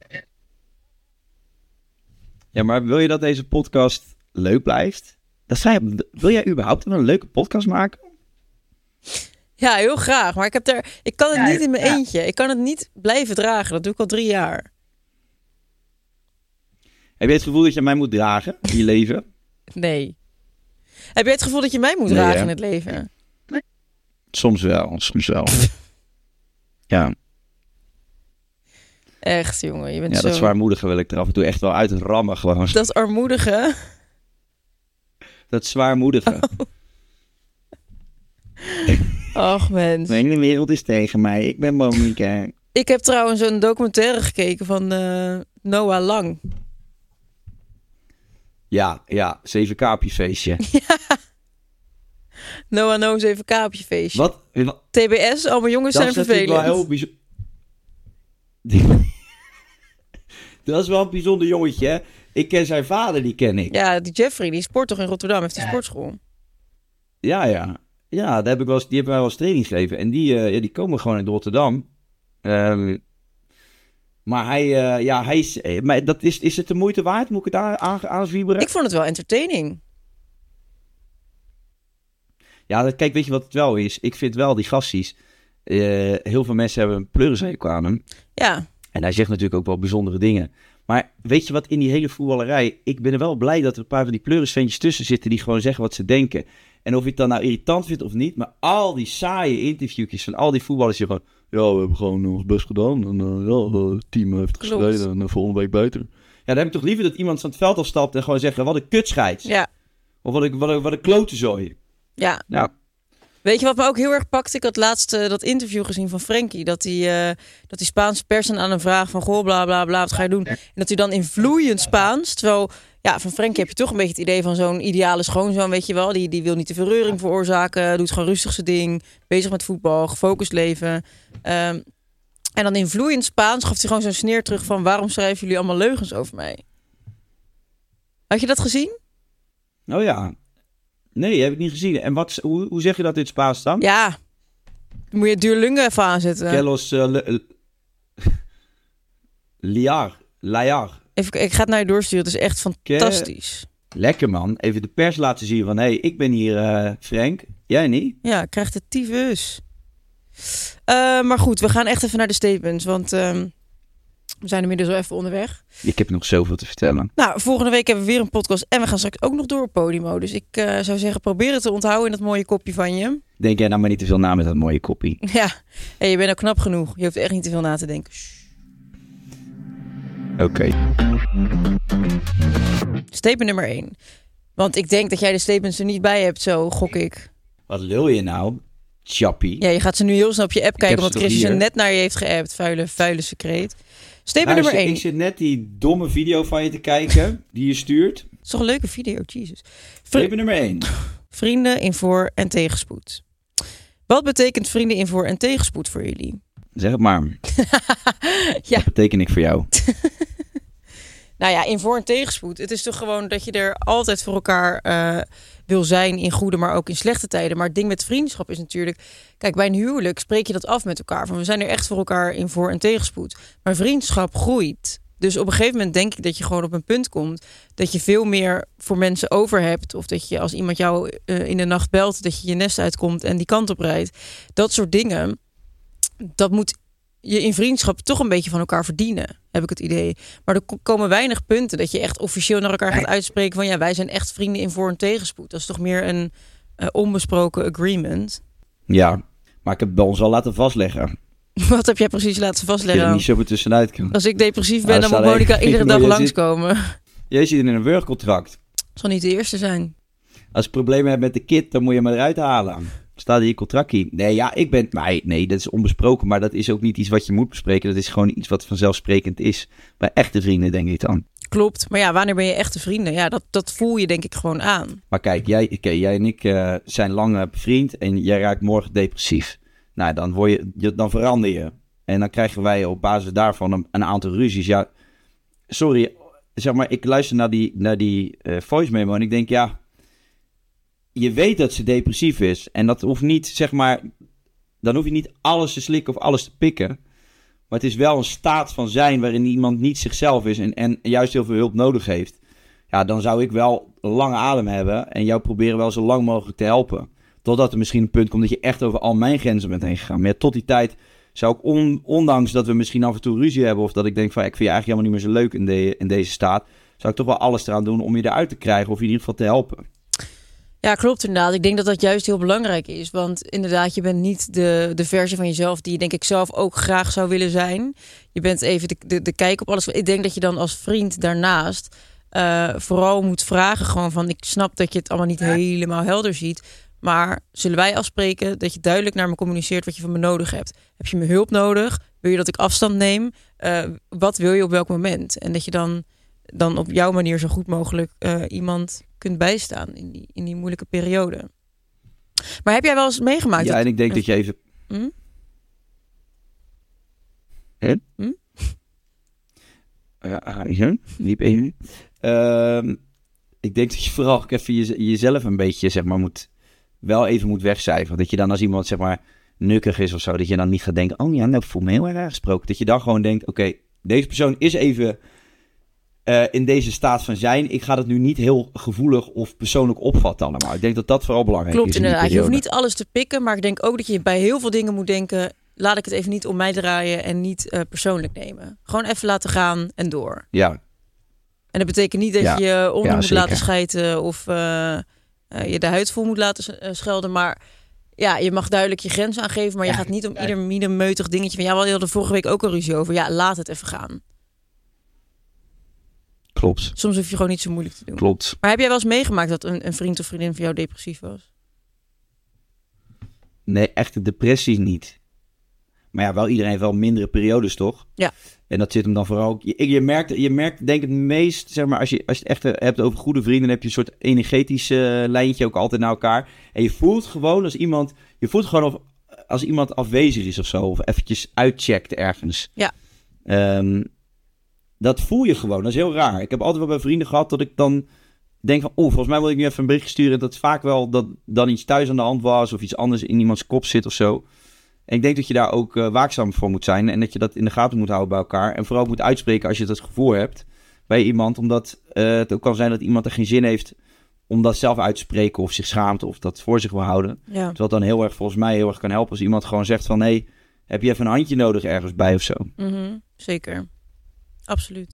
Ja, maar wil je dat deze podcast leuk blijft? Wil jij überhaupt een leuke podcast maken? Ja, heel graag. Maar ik kan het niet in mijn eentje. Ik kan het niet blijven dragen. Dat doe ik al 3 jaar. Heb je het gevoel dat je mij moet dragen in je leven? Nee. Heb jij het gevoel dat je mij moet dragen in het leven? Nee. Soms wel. Ja. Echt, jongen. Je bent Ja, zo... dat zwaarmoedige wil ik er af en toe echt wel uit rammen gewoon. Dat armoedige. Dat zwaarmoedige. Ach, mens. De hele wereld is tegen mij. Ik ben Monica. Ik heb trouwens een documentaire gekeken van Noah Lang. Ja, 7K op je feestje. Noah No 7K op je feestje. Wat? TBS, allemaal jongens zijn vervelend. Wel heel Dat is wel een bijzonder jongetje, hè? Ik ken zijn vader, die ken ik. Ja, die Jeffrey, die sport toch in Rotterdam, heeft die sportschool. Ja. Ja, die hebben mij wel eens training gegeven. En die komen gewoon in Rotterdam. Maar hij is... Maar is het de moeite waard? Moet ik het aanzwieberen? Ik vond het wel entertaining. Ja, kijk, weet je wat het wel is? Ik vind wel die gasties... heel veel mensen hebben een pleurishekel aan hem. Ja. En hij zegt natuurlijk ook wel bijzondere dingen. Maar weet je wat, in die hele voetballerij... Ik ben er wel blij dat er een paar van die pleurisventjes tussen zitten... die gewoon zeggen wat ze denken. En of je het dan nou irritant vindt of niet... maar al die saaie interviewtjes van al die voetballers... die gewoon... Ja, we hebben gewoon ons best gedaan. En het team heeft gestreden en volgende week beter. Ja, dan heb ik toch liever dat iemand van het veld afstapt... en gewoon zegt, wat een kutscheids. Ja. Of wat een klotenzooi. Ja. Ja. Weet je wat me ook heel erg pakt? Ik had laatst dat interview gezien van Frenkie. Dat die Spaanse pers aan hem vraagt van... Goh, bla, bla, bla, wat ga je doen? En dat hij dan in vloeiend Spaans... Terwijl, ja, van Frenkie heb je toch een beetje het idee van zo'n ideale schoonzoon, weet je wel. Die wil niet de verreuring veroorzaken. Doet gewoon rustig zijn ding. Bezig met voetbal, gefocust leven. En dan in vloeiend Spaans gaf hij gewoon zo'n sneer terug van... Waarom schrijven jullie allemaal leugens over mij? Had je dat gezien? Oh ja. Nee, heb ik niet gezien. En hoe zeg je dat in het Spaans dan? Ja, dan moet je Duolingo even aanzetten. Kelos Liar. Even, ik ga het naar je doorsturen. Het is echt fantastisch. Lekker, man. Even de pers laten zien van... Hé, ik ben hier Frank. Jij niet? Ja, ik krijg de tyfus. Maar goed, we gaan echt even naar de statements. Want we zijn inmiddels wel even onderweg. Ik heb nog zoveel te vertellen. Nou, volgende week hebben we weer een podcast. En we gaan straks ook nog door op Podimo. Dus ik zou zeggen, probeer het te onthouden in dat mooie kopje van je. Denk jij nou maar niet te veel na met dat mooie koppie? Ja, hey, je bent ook knap genoeg. Je hoeft echt niet te veel na te denken. Oké. Statement nummer 1. Want ik denk dat jij de statements er niet bij hebt, zo gok ik. Wat lul je nou, chappie? Ja, je gaat ze nu heel snel op je app kijken, omdat Chris ze hier. net naar je heeft geappt. Vuile secreet. Statement nummer 1. Ik zit net die domme video van je te kijken, die je stuurt. Dat is toch een leuke video, Jesus. Statement nummer 1. Vrienden in voor- en tegenspoed. Wat betekent vrienden in voor- en tegenspoed voor jullie? Zeg het maar. Ja. Wat beteken ik voor jou? Nou ja, in voor- en tegenspoed. Het is toch gewoon dat je er altijd voor elkaar wil zijn in goede, maar ook in slechte tijden. Maar het ding met vriendschap is natuurlijk... Kijk, bij een huwelijk spreek je dat af met elkaar. Van we zijn er echt voor elkaar in voor- en tegenspoed. Maar vriendschap groeit. Dus op een gegeven moment denk ik dat je gewoon op een punt komt... dat je veel meer voor mensen over hebt. Of dat je als iemand jou in de nacht belt... dat je je nest uitkomt en die kant op rijdt. Dat soort dingen, dat moet je in vriendschap toch een beetje van elkaar verdienen, heb ik het idee. Maar er komen weinig punten dat je echt officieel naar elkaar gaat uitspreken van... ja, wij zijn echt vrienden in voor- en tegenspoed. Dat is toch meer een onbesproken agreement. Ja, maar ik heb het bij ons al laten vastleggen. Wat heb jij precies laten Ik er vastleggen? niet zo meer tussenuit kan. Als ik depressief ben, dan staat moet Monica echt- iedere maar dag je langskomen. Jij zit in een werkcontract. Zal niet de eerste zijn. Als je problemen hebt met de kid, dan moet je hem eruit halen. Staat in je contractje. Nee, ja, ik ben... Nee, dat is onbesproken, maar dat is ook niet iets wat je moet bespreken. Dat is gewoon iets wat vanzelfsprekend is. Bij echte vrienden, denk ik dan. Klopt. Maar ja, wanneer ben je echte vrienden? Ja, dat voel je denk ik gewoon aan. Maar kijk, jij en ik zijn lang bevriend en jij raakt morgen depressief. Nou, dan verander je. En dan krijgen wij op basis daarvan een aantal ruzies. Ja, sorry, zeg maar, ik luister naar die voice memo en ik denk, ja... Je weet dat ze depressief is. En dat hoeft niet, zeg maar... Dan hoef je niet alles te slikken of alles te pikken. Maar het is wel een staat van zijn waarin iemand niet zichzelf is en juist heel veel hulp nodig heeft. Ja, dan zou ik wel een lange adem hebben en jou proberen wel zo lang mogelijk te helpen. Totdat er misschien een punt komt dat je echt over al mijn grenzen bent heen gegaan. Maar ja, tot die tijd zou ik, ondanks dat we misschien af en toe ruzie hebben... of dat ik denk van, ik vind je eigenlijk helemaal niet meer zo leuk in deze staat... zou ik toch wel alles eraan doen om je eruit te krijgen of in ieder geval te helpen. Ja, klopt inderdaad. Ik denk dat dat juist heel belangrijk is. Want inderdaad, je bent niet de versie van jezelf die je denk ik zelf ook graag zou willen zijn. Je bent even de kijk op alles. Ik denk dat je dan als vriend daarnaast vooral moet vragen gewoon van... ik snap dat je het allemaal niet helemaal helder ziet. Maar zullen wij afspreken dat je duidelijk naar me communiceert wat je van me nodig hebt? Heb je me hulp nodig? Wil je dat ik afstand neem? Wat wil je op welk moment? En dat je dan op jouw manier zo goed mogelijk iemand kunt bijstaan in die moeilijke periode. Maar heb jij wel eens meegemaakt? Ja, en ik denk dat je even... Liep even. Ik denk dat je vooral ook even jezelf een beetje, zeg maar, moet wegcijferen. Dat je dan als iemand, zeg maar, nukkig is of zo, dat je dan niet gaat denken, oh ja, nou, ik voel me heel erg aangesproken. Dat je dan gewoon denkt, oké, deze persoon is even in deze staat van zijn. Ik ga het nu niet heel gevoelig of persoonlijk opvatten allemaal. Ik denk dat dat vooral belangrijk is. Klopt, inderdaad. Je hoeft niet alles te pikken, maar ik denk ook dat je bij heel veel dingen moet denken, laat ik het even niet om mij draaien en niet persoonlijk nemen. Gewoon even laten gaan en door. Ja. En dat betekent niet dat je onder moet laten schijten of je de huid vol moet laten schelden, maar ja, je mag duidelijk je grenzen aangeven, maar je gaat niet om ieder mierenmeutig dingetje van, ja, we hadden vorige week ook een ruzie over. Ja, laat het even gaan. Klopt. Soms hoef je gewoon niet zo moeilijk te doen. Klopt. Maar heb jij wel eens meegemaakt dat een vriend of vriendin van jou depressief was? Nee, echte depressies niet. Maar ja, wel iedereen heeft wel mindere periodes, toch? Ja. En dat zit hem dan vooral ook... Je merkt denk ik het meest, zeg maar, als je het echt hebt over goede vrienden, dan heb je een soort energetisch lijntje ook altijd naar elkaar. En je voelt gewoon als iemand afwezig is of zo, of eventjes uitcheckt ergens. Ja. Dat voel je gewoon, dat is heel raar. Ik heb altijd wel bij vrienden gehad dat ik dan denk van, volgens mij wil ik nu even een berichtje sturen. Dat is vaak wel dat dan iets thuis aan de hand was of iets anders in iemands kop zit of zo. En ik denk dat je daar ook waakzaam voor moet zijn en dat je dat in de gaten moet houden bij elkaar. En vooral moet uitspreken als je dat gevoel hebt bij iemand. Omdat het ook kan zijn dat iemand er geen zin heeft om dat zelf uit te spreken of zich schaamt of dat voor zich wil houden. Ja. Terwijl het dan volgens mij heel erg kan helpen als iemand gewoon zegt van, hey, heb je even een handje nodig ergens bij of zo? Mm-hmm, zeker. Absoluut.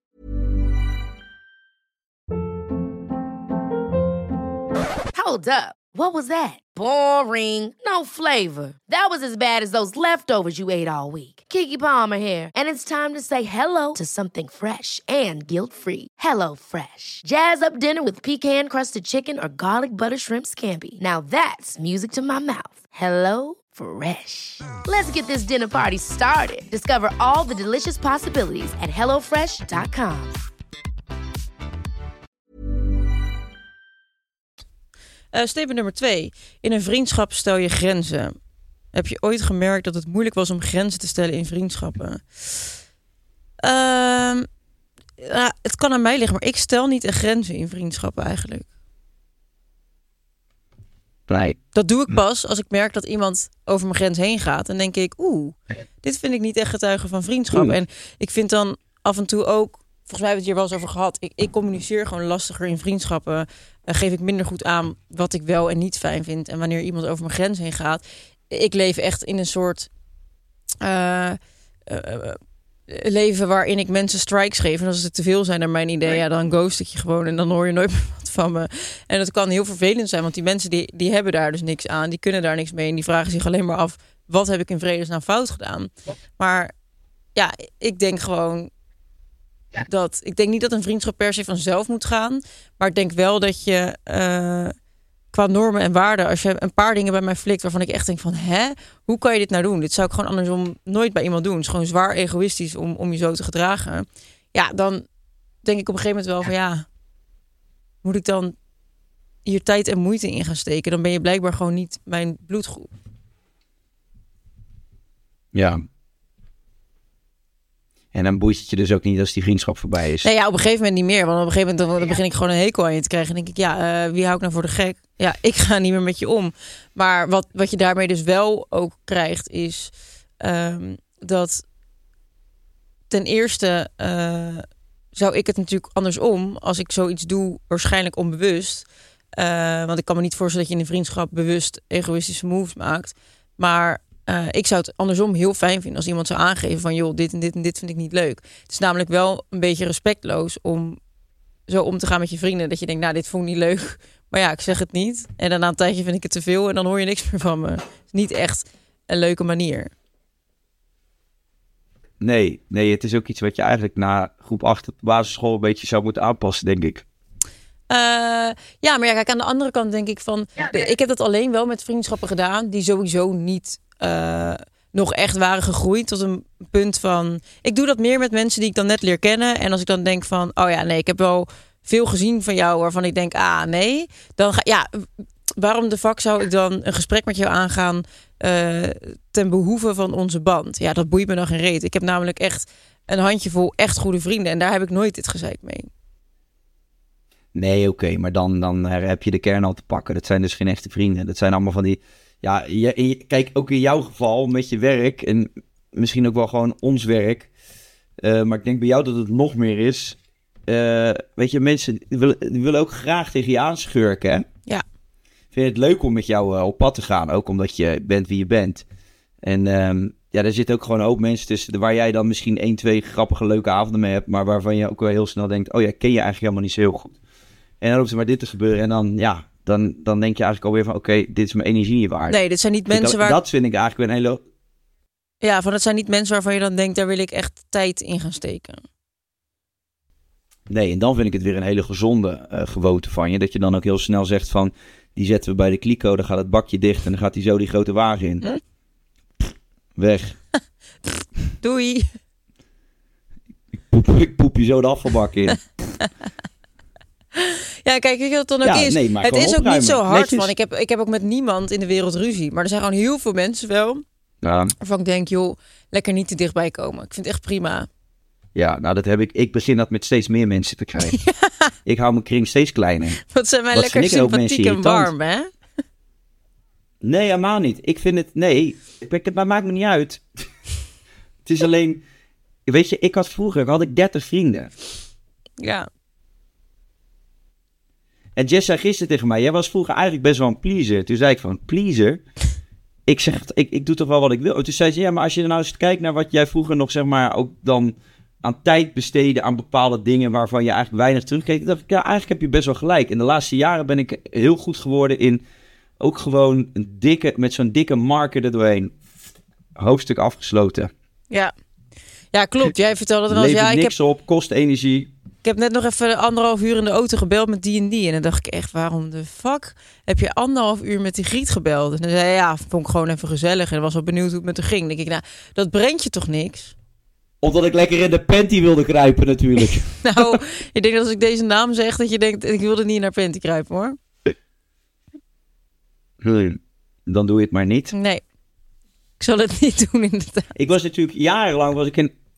Hold up. What was that? Boring. No flavor. That was as bad as those leftovers you ate all week. Keke Palmer here, and it's time to say hello to something fresh and guilt-free. Hello Fresh. Jazz up dinner with pecan-crusted chicken or garlic butter shrimp scampi. Now that's music to my mouth. Hello Fresh. Let's get this dinner party started. Discover all the delicious possibilities at hellofresh.com. Statement nummer 2. In een vriendschap stel je grenzen. Heb je ooit gemerkt dat het moeilijk was om grenzen te stellen in vriendschappen? Het kan aan mij liggen, maar ik stel niet echt grenzen in vriendschappen eigenlijk. Nee. Dat doe ik pas als ik merk dat iemand over mijn grens heen gaat. Dan denk ik, dit vind ik niet echt getuigen van vriendschap. En ik vind dan af en toe ook, volgens mij hebben we het hier wel eens over gehad, ik communiceer gewoon lastiger in vriendschappen. Geef ik minder goed aan wat ik wel en niet fijn vind. En wanneer iemand over mijn grens heen gaat. Ik leef echt in een soort leven waarin ik mensen strikes geef. En als het te veel zijn naar mijn idee, ja, dan ghost ik je gewoon. En dan hoor je nooit meer wat van me. En dat kan heel vervelend zijn. Want die mensen die hebben daar dus niks aan. Die kunnen daar niks mee. En die vragen zich alleen maar af, wat heb ik in vredesnaam fout gedaan? Maar ja, ik denk gewoon ik denk niet dat een vriendschap per se vanzelf moet gaan. Maar ik denk wel dat je qua normen en waarden, als je een paar dingen bij mij flikt waarvan ik echt denk van, hoe kan je dit nou doen? Dit zou ik gewoon andersom nooit bij iemand doen. Het is gewoon zwaar egoïstisch om je zo te gedragen. Ja, dan denk ik op een gegeven moment wel van, ja, moet ik dan hier tijd en moeite in gaan steken? Dan ben je blijkbaar gewoon niet mijn bloedgroep. Ja. En dan boeit het je dus ook niet als die vriendschap voorbij is. Nee, ja, op een gegeven moment niet meer. Want op een gegeven moment dan begin ik gewoon een hekel aan je te krijgen. En denk ik, wie hou ik nou voor de gek? Ja, ik ga niet meer met je om. Maar wat je daarmee dus wel ook krijgt is dat ten eerste zou ik het natuurlijk andersom, als ik zoiets doe, waarschijnlijk onbewust. Want ik kan me niet voorstellen dat je in een vriendschap bewust egoïstische moves maakt. Maar ik zou het andersom heel fijn vinden als iemand zou aangeven van, joh, dit en dit en dit vind ik niet leuk. Het is namelijk wel een beetje respectloos om zo om te gaan met je vrienden, dat je denkt, nou, dit vond ik niet leuk, Maar ja, ik zeg het niet. En dan na een tijdje vind ik het te veel en dan hoor je niks meer van me. Het is niet echt een leuke manier. Nee, het is ook iets wat je eigenlijk na groep 8 op de basisschool een beetje zou moeten aanpassen, denk ik. Ja, maar ja, kijk, aan de andere kant denk ik van... Ik heb dat alleen wel met vriendschappen gedaan... die sowieso niet nog echt waren gegroeid tot een punt van... Ik doe dat meer met mensen die ik dan net leer kennen. En als ik dan denk van... Oh ja, nee, ik heb wel veel gezien van jou... waarvan ik denk, nee. Dan waarom de fuck zou ik dan een gesprek met jou aangaan... ten behoeve van onze band? Ja, dat boeit me dan geen reet. Ik heb namelijk echt een handjevol echt goede vrienden... en daar heb ik nooit dit gezeik mee. Nee, oké, maar dan heb je de kern al te pakken. Dat zijn dus geen echte vrienden. Dat zijn allemaal van die... Ja, kijk, ook in jouw geval met je werk... en misschien ook wel gewoon ons werk... maar ik denk bij jou dat het nog meer is... weet je, mensen die willen ook graag tegen je aanschurken, hè? Ja. Vind je het leuk om met jou op pad te gaan? Ook omdat je bent wie je bent. En er zitten ook gewoon een hoop mensen tussen... waar jij dan misschien 1, 2 grappige, leuke avonden mee hebt... maar waarvan je ook wel heel snel denkt... oh ja, ken je eigenlijk helemaal niet zo heel goed. En dan hoeft er maar dit te gebeuren. En dan denk je eigenlijk alweer van... oké, dit is mijn energie niet waard. Nee, dit zijn niet mensen waar... Dat vind ik eigenlijk een hele... Ja, dat zijn niet mensen waarvan je dan denkt... daar wil ik echt tijd in gaan steken. Nee, en dan vind ik het weer een hele gezonde gewoonte van je. Dat je dan ook heel snel zegt van... die zetten we bij de kliko, dan gaat het bakje dicht... en dan gaat hij zo die grote wagen in. Weg. Doei. Ik poep je zo de afvalbak in. Ja, kijk, weet je wat het dan ook is? Nee, het is ook niet zo hard netjes. van. Ik heb ook met niemand in de wereld ruzie. Maar er zijn gewoon heel veel mensen wel... Ja. waarvan ik denk, joh, lekker niet te dichtbij komen. Ik vind het echt prima. Ja, nou dat heb ik. Ik begin dat met steeds meer mensen te krijgen. Ja. Ik hou mijn kring steeds kleiner. Wat zijn wij lekker sympathiek en warm, hè? Nee, helemaal niet. Ik vind het... Nee, het maakt me niet uit. Het is alleen... Weet je, vroeger had ik 30 vrienden. Ja. En Jess zei gisteren tegen mij... Jij was vroeger eigenlijk best wel een pleaser. Toen zei ik van, pleaser? Ik zeg, ik doe toch wel wat ik wil. Toen zei ze, ja, maar als je nou eens kijkt naar wat jij vroeger nog, zeg maar, ook dan aan tijd besteedde aan bepaalde dingen waarvan je eigenlijk weinig terugkeek. Dan dacht ik, ja, eigenlijk heb je best wel gelijk. In de laatste jaren ben ik heel goed geworden in ook gewoon met zo'n dikke marker er doorheen. Hoofdstuk afgesloten. Ja. Ja, klopt. Jij vertelde er al. Levert niks op, kost energie. Ik heb net nog even 1,5 uur in de auto gebeld met die en die. En dan dacht ik echt, waarom de fuck heb je 1,5 uur met die Griet gebeld? En dan zei hij, ja, vond ik gewoon even gezellig. En was wel benieuwd hoe het met haar ging. Dan denk ik, nou, dat brengt je toch niks? Omdat ik lekker in de panty wilde kruipen natuurlijk. Nou, ik denk dat als ik deze naam zeg, dat je denkt, ik wilde niet naar panty kruipen, hoor. Dan doe je het maar niet. Nee, ik zal het niet doen inderdaad. Ik was natuurlijk jarenlang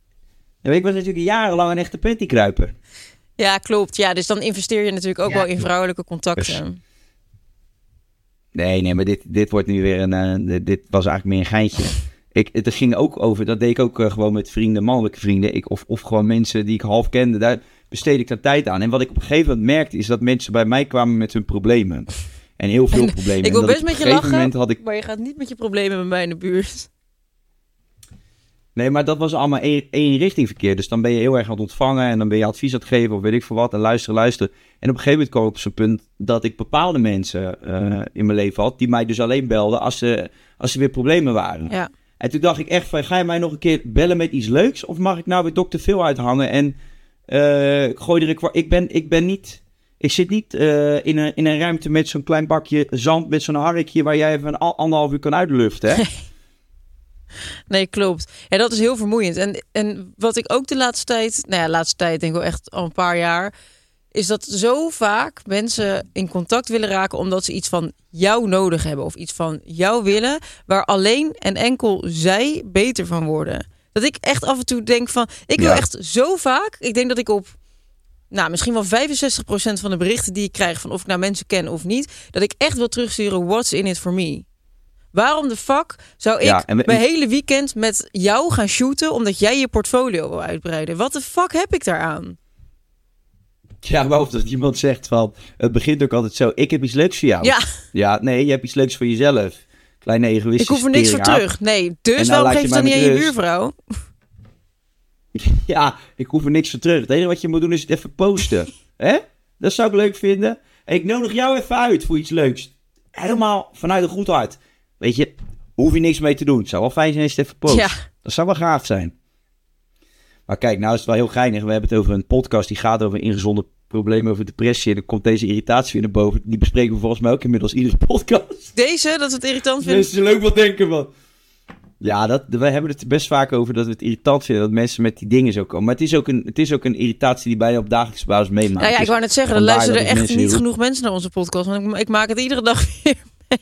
een echte pantykruiper. Ja, klopt. Ja, dus dan investeer je natuurlijk ook wel in vrouwelijke contacten. Nee, maar dit wordt nu weer dit was eigenlijk meer een geintje. Het ging ook over, dat deed ik ook gewoon met vrienden, mannelijke vrienden. Of gewoon mensen die ik half kende, daar besteed ik dan tijd aan. En wat ik op een gegeven moment merkte, is dat mensen bij mij kwamen met hun problemen. En heel veel problemen. Ik wil best met je lachen, maar je gaat niet met je problemen met mij in de buurt. Nee, maar dat was allemaal één richting verkeer. Dus dan ben je heel erg aan het ontvangen en dan ben je advies aan het geven of weet ik veel wat. En luisteren. En op een gegeven moment kwam ik op zo'n punt dat ik bepaalde mensen in mijn leven had die mij dus alleen belden als ze weer problemen waren. Ja. En toen dacht ik echt van, ga je mij nog een keer bellen met iets leuks? Of mag ik nou weer Dr. Phil uithangen en gooi er een kwart... Ik zit niet in een ruimte met zo'n klein bakje zand met zo'n harkje waar jij even 1,5 uur kan uitluften, hè? Nee, klopt. Ja, dat is heel vermoeiend. En wat ik ook de laatste tijd denk ik wel echt al een paar jaar, is dat zo vaak mensen in contact willen raken omdat ze iets van jou nodig hebben of iets van jou willen, waar alleen en enkel zij beter van worden. Dat ik echt af en toe denk van, ik wil echt zo vaak, ik denk dat ik op misschien wel 65% van de berichten die ik krijg, van of ik nou mensen ken of niet, dat ik echt wil terugsturen, what's in it for me? Waarom de fuck zou ik mijn hele weekend met jou gaan shooten omdat jij je portfolio wil uitbreiden? Wat de fuck heb ik daaraan? Ja, maar of dat iemand zegt van, het begint ook altijd zo, ik heb iets leuks voor jou. Ja. Ja, nee, je hebt iets leuks voor jezelf. Kleine egoïstische. Ik hoef er niks voor terug. Nee, dus waarom geef je dan niet aan je buurvrouw? Ja, ik hoef er niks voor terug. Het enige wat je moet doen is het even posten. Hè? Dat zou ik leuk vinden. Ik nodig jou even uit voor iets leuks. Helemaal vanuit een goed hart. Weet je, hoef je niks mee te doen. Het zou wel fijn zijn als je het even post. Ja. Dat zou wel gaaf zijn. Maar kijk, nou is het wel heel geinig. We hebben het over een podcast die gaat over ingezonde problemen, over depressie. En dan komt deze irritatie weer naar boven. Die bespreken we volgens mij ook inmiddels iedere podcast. Deze, dat is het irritant vindt? Mensen zullen ook wel denken van... Ja, we hebben het er best vaak over dat we het irritant vinden dat mensen met die dingen zo komen. Maar het is ook een irritatie die bijna op dagelijkse basis meemaakt. Nou ja, ik Dus wou net zeggen, er vandaar luisteren dat echt mensen niet heel- genoeg mensen naar onze podcast. Want ik maak het iedere dag weer mee.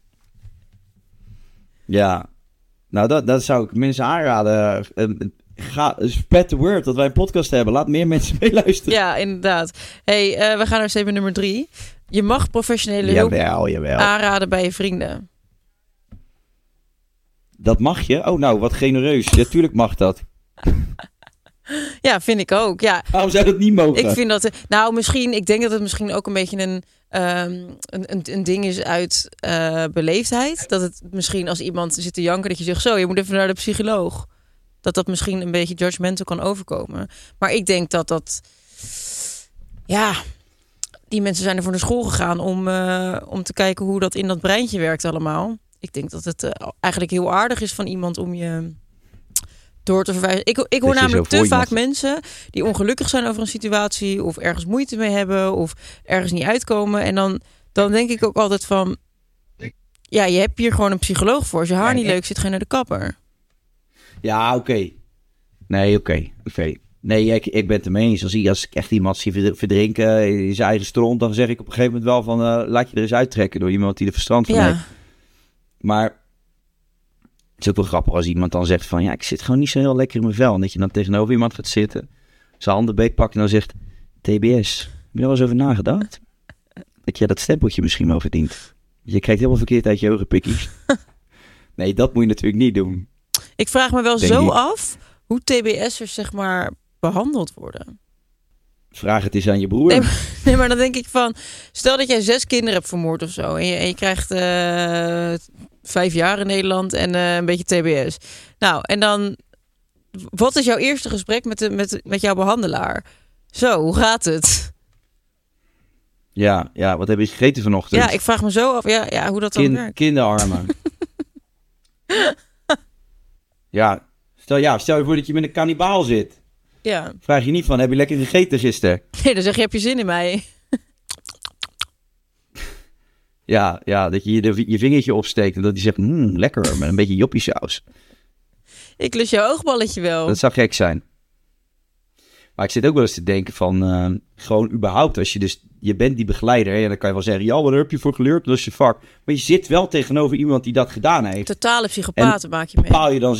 Ja, nou dat zou ik mensen aanraden. Spread the word dat wij een podcast hebben. Laat meer mensen meeluisteren. Ja, inderdaad. Hey, we gaan naar statement nummer 3. Je mag professionele hulp Jawel. aanraden bij je vrienden. Dat mag je? Oh, nou, wat genereus. Ja, tuurlijk mag dat. Ja, vind ik ook. Ja, Waarom zou dat niet mogen? ik vind dat... Nou, misschien... Ik denk dat het misschien ook een beetje een ding is uit beleefdheid. Dat het misschien als iemand zit te janken, dat je zegt... Zo, je moet even naar de psycholoog. Dat misschien een beetje judgmental kan overkomen. Maar ik denk dat... Ja, die mensen zijn er voor naar school gegaan om te kijken hoe dat in dat breintje werkt allemaal. Ik denk dat het eigenlijk heel aardig is van iemand om je door te verwijzen. Ik hoor je namelijk zo voor te vaak iemand- mensen die ongelukkig zijn over een situatie of ergens moeite mee hebben of ergens niet uitkomen. En dan denk ik ook altijd van, ja, je hebt hier gewoon een psycholoog voor. Als je haar niet leuk zit, ga je naar de kapper. Ja, oké. Nee, oké. Nee, ik ben het ermee eens. Als ik echt iemand zie verdrinken in zijn eigen stront, dan zeg ik op een gegeven moment wel van, laat je er eens uittrekken door iemand die er verstand van heeft. Ja, Maar het is ook wel grappig als iemand dan zegt van... ja, ik zit gewoon niet zo heel lekker in mijn vel. En dat je dan tegenover iemand gaat zitten... zijn handen beetpakt en dan zegt... TBS, heb je er wel eens over nagedacht? Dat je dat stempeltje misschien wel verdient. Je kijkt helemaal verkeerd uit je ogen, pikkies. Nee, dat moet je natuurlijk niet doen. ik vraag me wel Denk zo ik. af hoe TBS'ers zeg maar behandeld worden. Vraag het eens aan je broer. Nee, maar dan denk ik van... Stel dat jij 6 kinderen hebt vermoord of zo. En je krijgt 5 jaar in Nederland en een beetje TBS. Nou, en dan... Wat is jouw eerste gesprek met jouw behandelaar? Zo, hoe gaat het? Ja, wat heb je gegeten vanochtend? Ja, ik vraag me zo af ja, hoe dat dan werkt. Kinderarmen. Stel je voor dat je met een kannibaal zit. Ja. Vraag je niet van, heb je lekker gegeten gisteren? Nee, dan zeg je, heb je zin in mij? Ja, dat je je vingertje opsteekt en dat hij zegt, lekker, met een beetje joppiesaus. Ik lust jouw oogballetje wel. Dat zou gek zijn. Maar ik zit ook wel eens te denken van, gewoon überhaupt, als je dus, je bent die begeleider, hè, dan kan je wel zeggen, ja, wat heb je voor geleerd, dat is je vak. Maar je zit wel tegenover iemand die dat gedaan heeft. Totale psychopaten maak je mee. Bepaal je dan,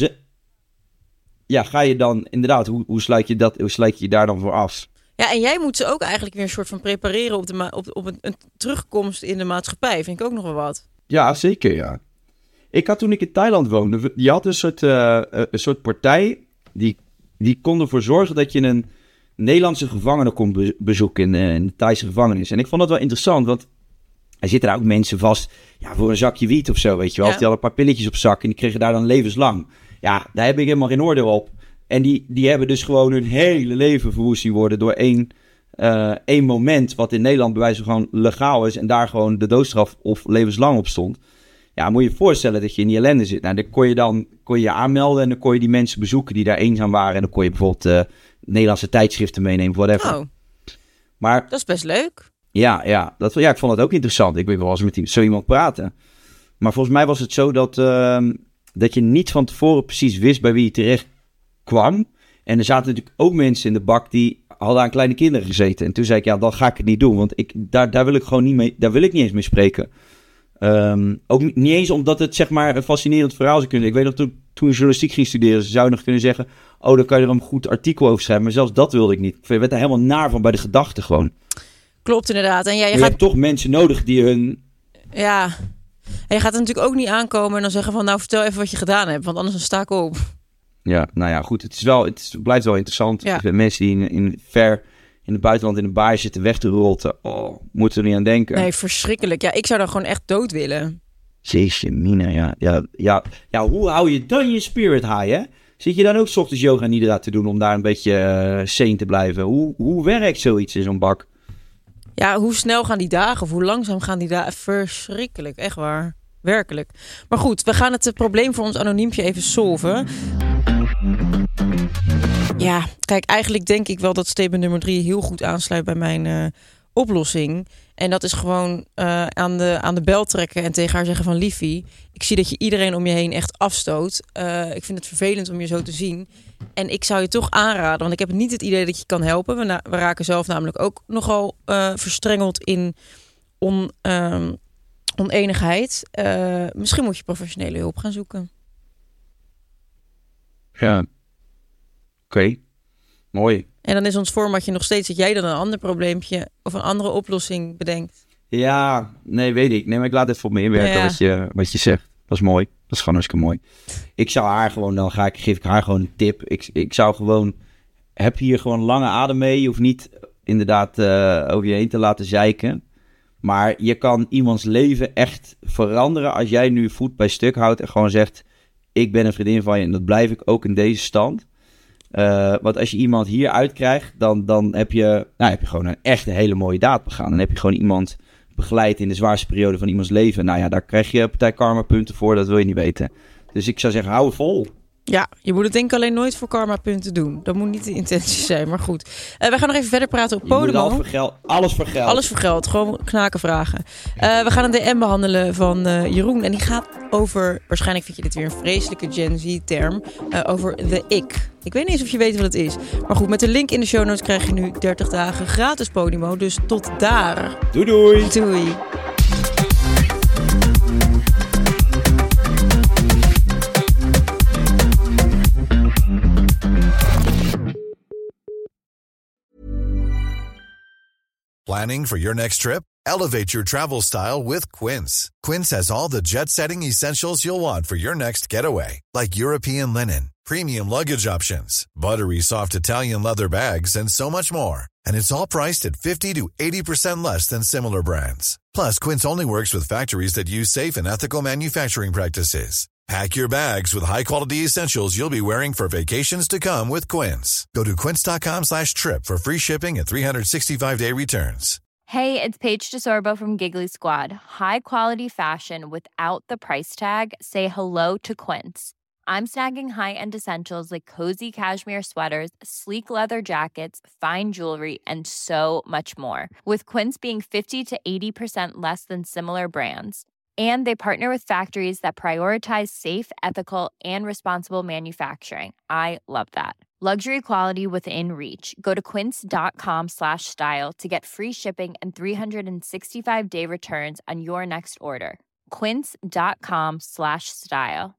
ga je dan, inderdaad, hoe sluit je je daar dan voor af? Ja, en jij moet ze ook eigenlijk weer een soort van prepareren op een terugkomst in de maatschappij. Vind ik ook nog wel wat. Ja, zeker, ja. Ik had toen ik in Thailand woonde, je had een soort partij, die kon ervoor zorgen dat je een Nederlandse gevangene kon bezoeken in de Thaise gevangenis. En ik vond dat wel interessant, want er zitten daar ook mensen vast, ja, voor een zakje wiet of zo, weet je wel. Ja. Of die hadden een paar pilletjes op zak en die kregen daar dan levenslang. Ja, daar heb ik helemaal geen oordeel op. En die hebben dus gewoon hun hele leven verwoest zien worden door één moment, wat in Nederland bij wijze van gewoon legaal is en daar gewoon de doodstraf of levenslang op stond. Ja, moet je je voorstellen dat je in die ellende zit. Nou, dan kon je je aanmelden en dan kon je die mensen bezoeken die daar eenzaam waren. En dan kon je bijvoorbeeld Nederlandse tijdschriften meenemen, whatever. Oh, Maar dat is best leuk. ja, ik vond dat ook interessant. Ik wil wel eens met zo iemand praten. Maar volgens mij was het zo dat je niet van tevoren precies wist bij wie je terecht kwam. En er zaten natuurlijk ook mensen in de bak die hadden aan kleine kinderen gezeten. En toen zei ik, ja, dan ga ik het niet doen. Want daar wil ik gewoon niet mee, daar wil ik niet eens mee spreken. Ook niet eens omdat het zeg maar een fascinerend verhaal zou kunnen. Ik weet dat toen ik journalistiek ging studeren, zou je nog kunnen zeggen, oh, dan kan je er een goed artikel over schrijven. Maar zelfs dat wilde ik niet. Ik werd daar helemaal naar van bij de gedachte gewoon. Klopt inderdaad. En ja, Je hebt toch mensen nodig die hun... Ja. En je gaat er natuurlijk ook niet aankomen en dan zeggen van, nou, vertel even wat je gedaan hebt. Want anders dan sta ik op. Ja, nou ja, goed. Het blijft wel interessant. Ja. Mensen die in het buitenland in een baai zitten weg te rotten. Oh, moeten er niet aan denken. Nee, verschrikkelijk. Ja, ik zou dan gewoon echt dood willen. Jeetje, mina, ja. Hoe hou je dan je spirit high, hè? Zit je dan ook 's ochtends yoga nidra te doen om daar een beetje sane te blijven? Hoe werkt zoiets in zo'n bak? Ja, hoe snel gaan die dagen? Of hoe langzaam gaan die dagen? Verschrikkelijk, echt waar. Werkelijk. Maar goed, we gaan het probleem voor ons anoniempje even solven. Ja, kijk, eigenlijk denk ik wel dat statement nummer 3 heel goed aansluit bij mijn oplossing. En dat is gewoon aan de bel trekken en tegen haar zeggen van... Liefie, ik zie dat je iedereen om je heen echt afstoot. Ik vind het vervelend om je zo te zien. En ik zou je toch aanraden, want ik heb niet het idee dat je kan helpen. We raken zelf namelijk ook nogal verstrengeld in oneenigheid. Misschien moet je professionele hulp gaan zoeken. Ja. Oké. Mooi. En dan is ons formatje nog steeds dat jij dan een ander probleempje of een andere oplossing bedenkt. Ja, nee, weet ik. Nee, maar ik laat het voor me inwerken wat je zegt. Dat is mooi. Dat is gewoon hartstikke mooi. Ik zou haar gewoon, geef ik haar gewoon een tip. Ik zou gewoon, heb hier gewoon lange adem mee. Je hoeft niet inderdaad over je heen te laten zeiken. Maar je kan iemands leven echt veranderen als jij nu voet bij stuk houdt en gewoon zegt, ik ben een vriendin van je en dat blijf ik ook in deze stand. Want als je iemand hier uitkrijgt, dan heb je gewoon een echt hele mooie daad begaan. Dan heb je gewoon iemand begeleid in de zwaarste periode van iemands leven. Nou ja, daar krijg je partij karma punten voor, dat wil je niet weten. Dus ik zou zeggen, hou het vol. Ja, je moet het denk ik alleen nooit voor karma-punten doen. Dat moet niet de intentie zijn, maar goed. We gaan nog even verder praten op Podimo. Alles voor geld. Alles voor geld, gewoon knaken vragen. We gaan een DM behandelen van Jeroen. En die gaat over, waarschijnlijk vind je dit weer een vreselijke Gen Z-term, over the ik. Ik weet niet eens of je weet wat het is. Maar goed, met de link in de show notes krijg je nu 30 dagen gratis Podimo. Dus tot daar. Doei doei. Doei. Planning for your next trip? Elevate your travel style with Quince. Quince has all the jet-setting essentials you'll want for your next getaway, like European linen, premium luggage options, buttery soft Italian leather bags, and so much more. And it's all priced at 50 to 80% less than similar brands. Plus, Quince only works with factories that use safe and ethical manufacturing practices. Pack your bags with high-quality essentials you'll be wearing for vacations to come with Quince. Go to quince.com/trip for free shipping and 365-day returns. Hey, it's Paige DeSorbo from Giggly Squad. High quality fashion without the price tag. Say hello to Quince. I'm snagging high-end essentials like cozy cashmere sweaters, sleek leather jackets, fine jewelry, and so much more. With Quince being 50 to 80% less than similar brands. And they partner with factories that prioritize safe, ethical, and responsible manufacturing. I love that. Luxury quality within reach. Go to quince.com/style to get free shipping and 365-day returns on your next order. Quince.com/style.